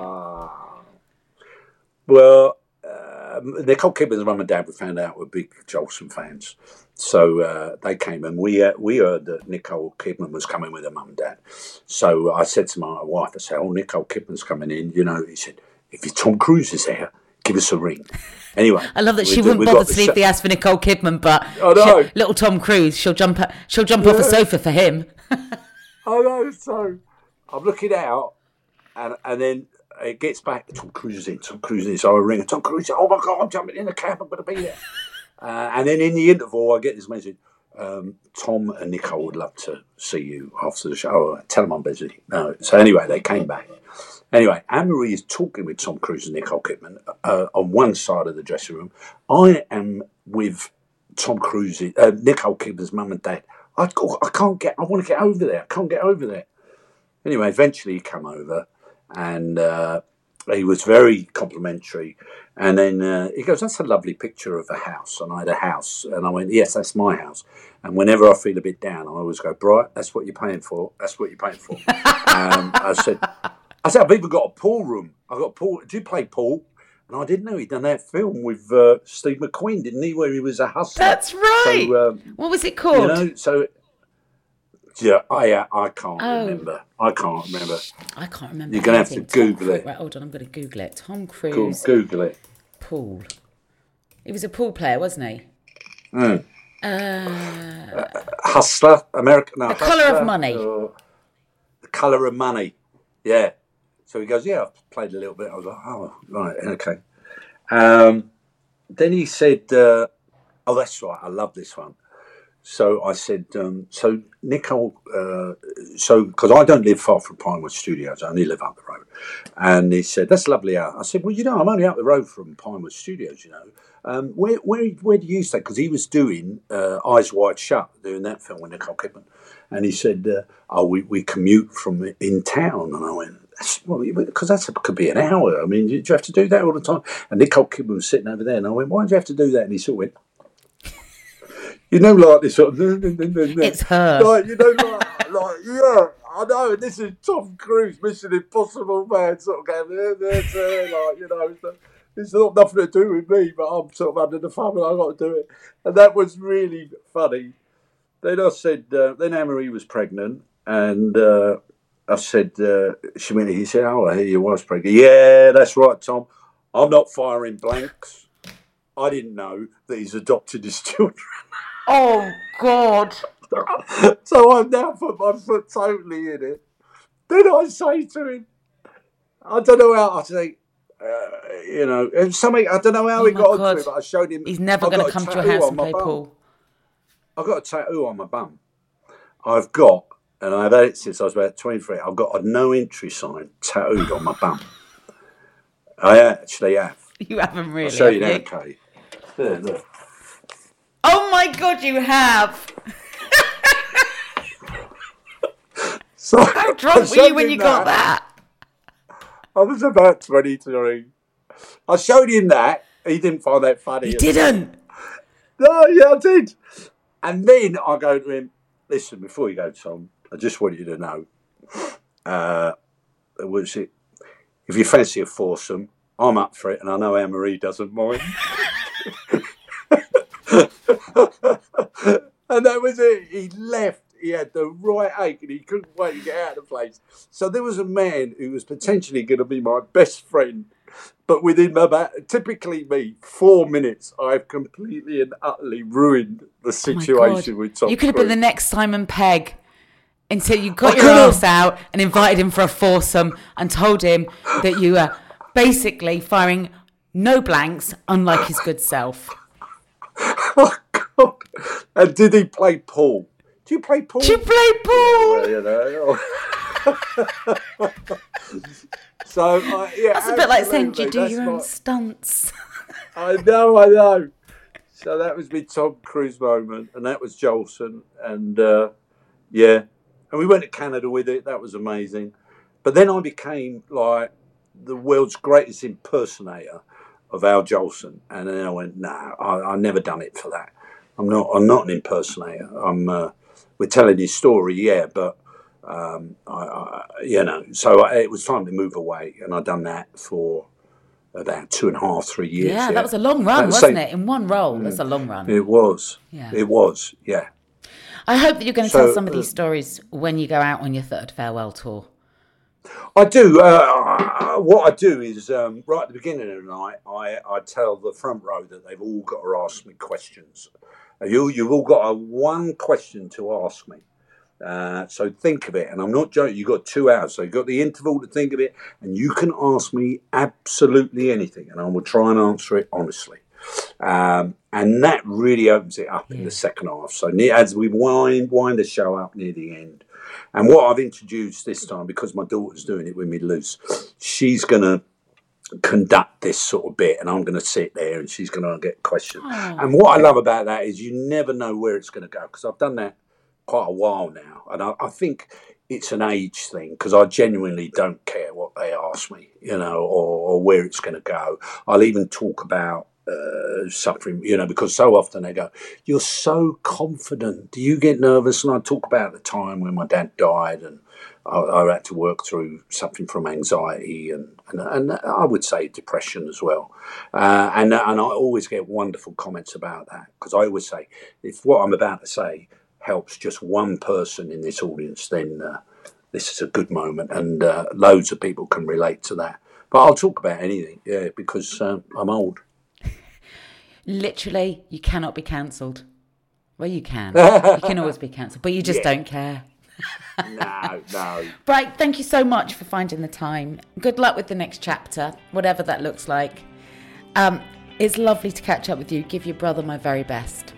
Well, uh, Nicole Kidman's mum and dad, we found out, were big Jolson fans. so uh, they came and we uh, we heard that Nicole Kidman was coming with her mum and dad. So I said to my wife, I said, "Oh, Nicole Kidman's coming in." You know, he said, "If Tom Cruise is there, give us a ring." Anyway, I love that she we, wouldn't bother to leave the ass for Nicole Kidman, but I know. she, little Tom Cruise, she'll jump she'll jump yeah. off a sofa for him. I know. So I'm looking out, and and then it gets back. Tom Cruise is in. Tom Cruise is in. So I ring. Tom Cruise. Oh my God! I'm jumping in the cab. I'm going to be there. Uh, and then in the interval, I get this message. Um, Tom and Nicole would love to see you after the show. Oh, tell them I'm busy. No. So anyway, they came back. Anyway, Anne-Marie is talking with Tom Cruise and Nicole Kidman uh, on one side of the dressing room. I am with Tom Cruise, uh, Nicole Kidman's mum and dad. I, I can't get, I want to get over there. I can't get over there. Anyway, eventually he came over and uh, he was very complimentary. And then uh, he goes, "That's a lovely picture of a house." And I had a house. And I went, "Yes, that's my house." And whenever I feel a bit down, I always go, "Bright, that's what you're paying for. That's what you're paying for." um, I said, I said, "I've even got a pool room. I've got pool. Do you play pool?" And I didn't know he'd done that film with uh, Steve McQueen, didn't he? Where he was a hustler. That's right. So, um, what was it called? You know, so yeah, I uh, I can't oh. remember. I can't remember. I can't remember. You're going to have to Google Tom, it. Right, hold on, I'm going to Google it. Tom Cruise. Cool, Google it. Pool. He was a pool player, wasn't he? Mm. Uh, uh, hustler, American. No, the Colour of Money. Uh, the Colour of Money. Yeah. So he goes, "Yeah, I've played a little bit." I was like, "Oh, right, okay." Um, then he said, uh, "Oh, that's right. I love this one." So I said, um, "So Nicole, uh, so because I don't live far from Pinewood Studios, I only live up the road." And he said, "That's lovely out." I said, "Well, you know, I'm only up the road from Pinewood Studios. You know, um, where where where do you stay?" Because he was doing uh, Eyes Wide Shut, doing that film with Nicole Kidman. And he said, uh, "Oh, we, we commute from in town." And I went, "That's well, because that could be an hour. I mean, do you have to do that all the time?" And Nicole Kidman was sitting over there, and I went, "Why do you have to do that?" And he sort of went, you know, like this sort of... It's her. Like, you know, like, like, yeah, I know, and this is Tom Cruise, Mission Impossible, man, sort of going, there, there, there, like, you know, it's not, it's not nothing to do with me, but I'm sort of under the thumb and I've got to do it. And that was really funny. Then I said, uh, then Anne-Marie was pregnant, and uh, I said, uh, she went, he said, "Oh, I hear you was pregnant." "Yeah, that's right, Tom. I'm not firing blanks. I didn't know that he's adopted his children." Oh, God. So I've now put my foot totally in it. Then I say to him, I don't know how, I say, uh, you know, something, I don't know how oh he got God. onto it, but I showed him. He's never going to come to your house and play pool. I've got a tattoo on my bum. I've got, and I've had it since I was about twenty-three, I've got a no entry sign tattooed on my bum. I actually have. You haven't really. I'll show you that, Kate. There, look. Oh my God, you have! So, how drunk were you when you got that? I was about twenty-three. I showed him that. He didn't find that funny. He didn't? No, yeah, I did. And then I go to him, "Listen, before you go, Tom, I just want you to know, uh, was it, if you fancy a foursome, I'm up for it, and I know Anne-Marie doesn't mind." And that was it. He left. He had the right ache and he couldn't wait to get out of the place. So there was a man who was potentially going to be my best friend, but within about, typically me, four minutes, I've completely and utterly ruined the situation oh with Tom You could have Cruise. been the next Simon Pegg until you got I your ass out and invited him for a foursome and told him that you were basically firing no blanks, unlike his good self. Oh, God. And did he play pool? Do you play pool? Do you play pool? Yeah, well, you know. So, uh, yeah, that's a bit like saying, "Do you do your own my... stunts?" I know, I know. So that was my Tom Cruise moment, and that was Jolson, and uh, yeah, and we went to Canada with it. That was amazing. But then I became like the world's greatest impersonator of Al Jolson, and then I went, "No, nah, I, I never done it for that. I'm not. I'm not an impersonator. I'm. Uh, we're telling his story, yeah, but um, I, I, you know. So I, it was time to move away, and I done that for about two and a half, three years. Yeah, yeah. that was a long run, That's wasn't same, it? In one role, that's a long run. It was. Yeah. It was, yeah. I hope that you're going to So, tell some of these uh, stories when you go out on your third farewell tour. I do. Uh, what I do is, um, right at the beginning of the night, I, I tell the front row that they've all got to ask me questions. You, you've all got a, one question to ask me. Uh, so think of it. And I'm not joking. You've got two hours. So you've got the interval to think of it. And you can ask me absolutely anything. And I will try and answer it honestly. Um, and that really opens it up yeah. in the second half. So near, as we wind, wind the show up near the end. And what I've introduced this time, because my daughter's doing it with me loose, she's going to conduct this sort of bit and I'm going to sit there and she's going to get questions. Oh. And what I love about that is you never know where it's going to go, because I've done that quite a while now. And I, I think it's an age thing, because I genuinely don't care what they ask me, you know, or, or where it's going to go. I'll even talk about Uh, suffering, you know, because so often they go, you're so confident. Do you get nervous? And I talk about the time when my dad died and I, I had to work through something from anxiety and, and, and I would say depression as well. Uh, and, and I always get wonderful comments about that, because I always say, if what I'm about to say helps just one person in this audience, then uh, this is a good moment, and uh, loads of people can relate to that. But I'll talk about anything, yeah, because uh, I'm old. Literally, you cannot be cancelled. Well, you can. You can always be cancelled, but you just yeah. don't care. no, no. Bright, thank you so much for finding the time. Good luck with the next chapter, whatever that looks like. Um, it's lovely to catch up with you. Give your brother my very best.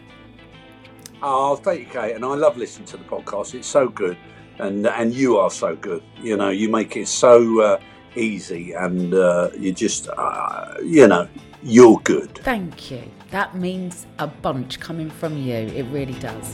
Oh, thank you, Kate. And I love listening to the podcast. It's so good. And and you are so good. You know, you make it so uh, easy, and uh, you just, uh, you know, you're good. Thank you. That means a bunch coming from you. It really does.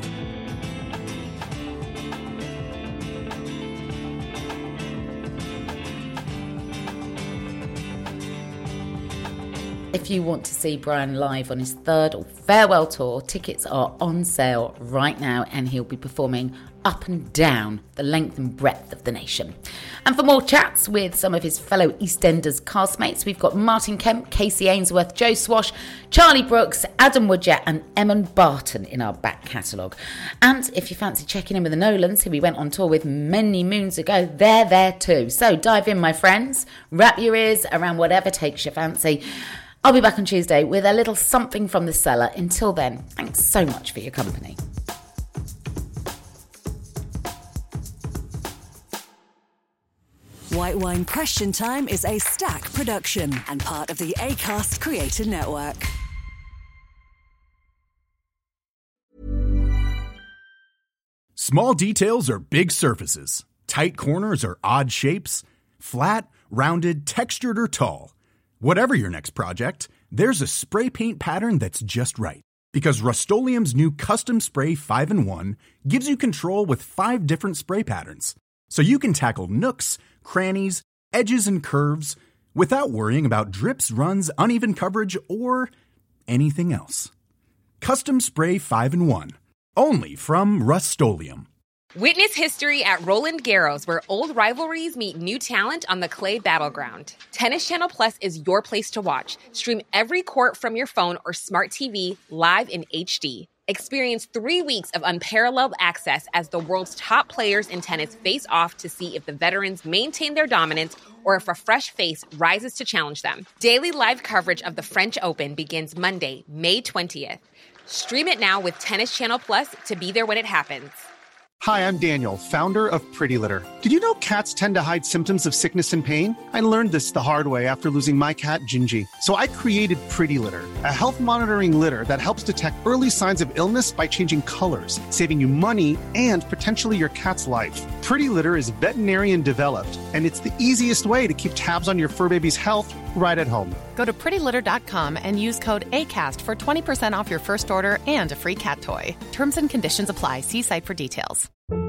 If you want to see Brian live on his third or farewell tour, tickets are on sale right now, and he'll be performing up and down the length and breadth of the nation. And for more chats with some of his fellow EastEnders castmates, we've got Martin Kemp, Casey Ainsworth, Joe Swash, Charlie Brooks, Adam Woodjet and Emmon Barton in our back catalogue. And if you fancy checking in with the Nolans, who we went on tour with many moons ago, they're there too. So dive in, my friends. Wrap your ears around whatever takes your fancy. I'll be back on Tuesday with a little something from the cellar. Until then, thanks so much for your company. White Wine Question Time is a Stack production and part of the Acast Creator Network. Small details are big surfaces. Tight corners are odd shapes. Flat, rounded, textured, or tall. Whatever your next project, there's a spray paint pattern that's just right. Because Rust-Oleum's new Custom Spray five in one gives you control with five different spray patterns. So you can tackle nooks, crannies, edges, and curves without worrying about drips, runs, uneven coverage, or anything else. Custom Spray five in one. Only from Rust-Oleum. Witness history at Roland Garros, where old rivalries meet new talent on the clay battleground. Tennis Channel Plus is your place to watch. Stream every court from your phone or smart T V live in H D. Experience three weeks of unparalleled access as the world's top players in tennis face off to see if the veterans maintain their dominance or if a fresh face rises to challenge them. Daily live coverage of the French Open begins Monday, May twentieth. Stream it now with Tennis Channel Plus to be there when it happens. Hi, I'm Daniel, founder of Pretty Litter. Did you know cats tend to hide symptoms of sickness and pain? I learned this the hard way after losing my cat, Gingy. So I created Pretty Litter, a health monitoring litter that helps detect early signs of illness by changing colors, saving you money and potentially your cat's life. Pretty Litter is veterinarian developed, and it's the easiest way to keep tabs on your fur baby's health right at home. Go to pretty litter dot com and use code ACAST for twenty percent off your first order and a free cat toy. Terms and conditions apply. See site for details.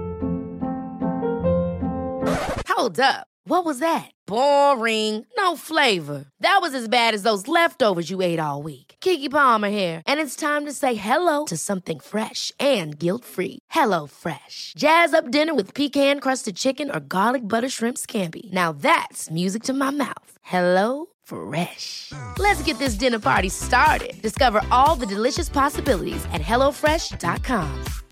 Hold up. What was that? Boring. No flavor. That was as bad as those leftovers you ate all week. Keke Palmer here, and it's time to say hello to something fresh and guilt-free. Hello Fresh. Jazz up dinner with pecan-crusted chicken or garlic butter shrimp scampi. Now that's music to my mouth. Hello Fresh. Let's get this dinner party started. Discover all the delicious possibilities at hello fresh dot com.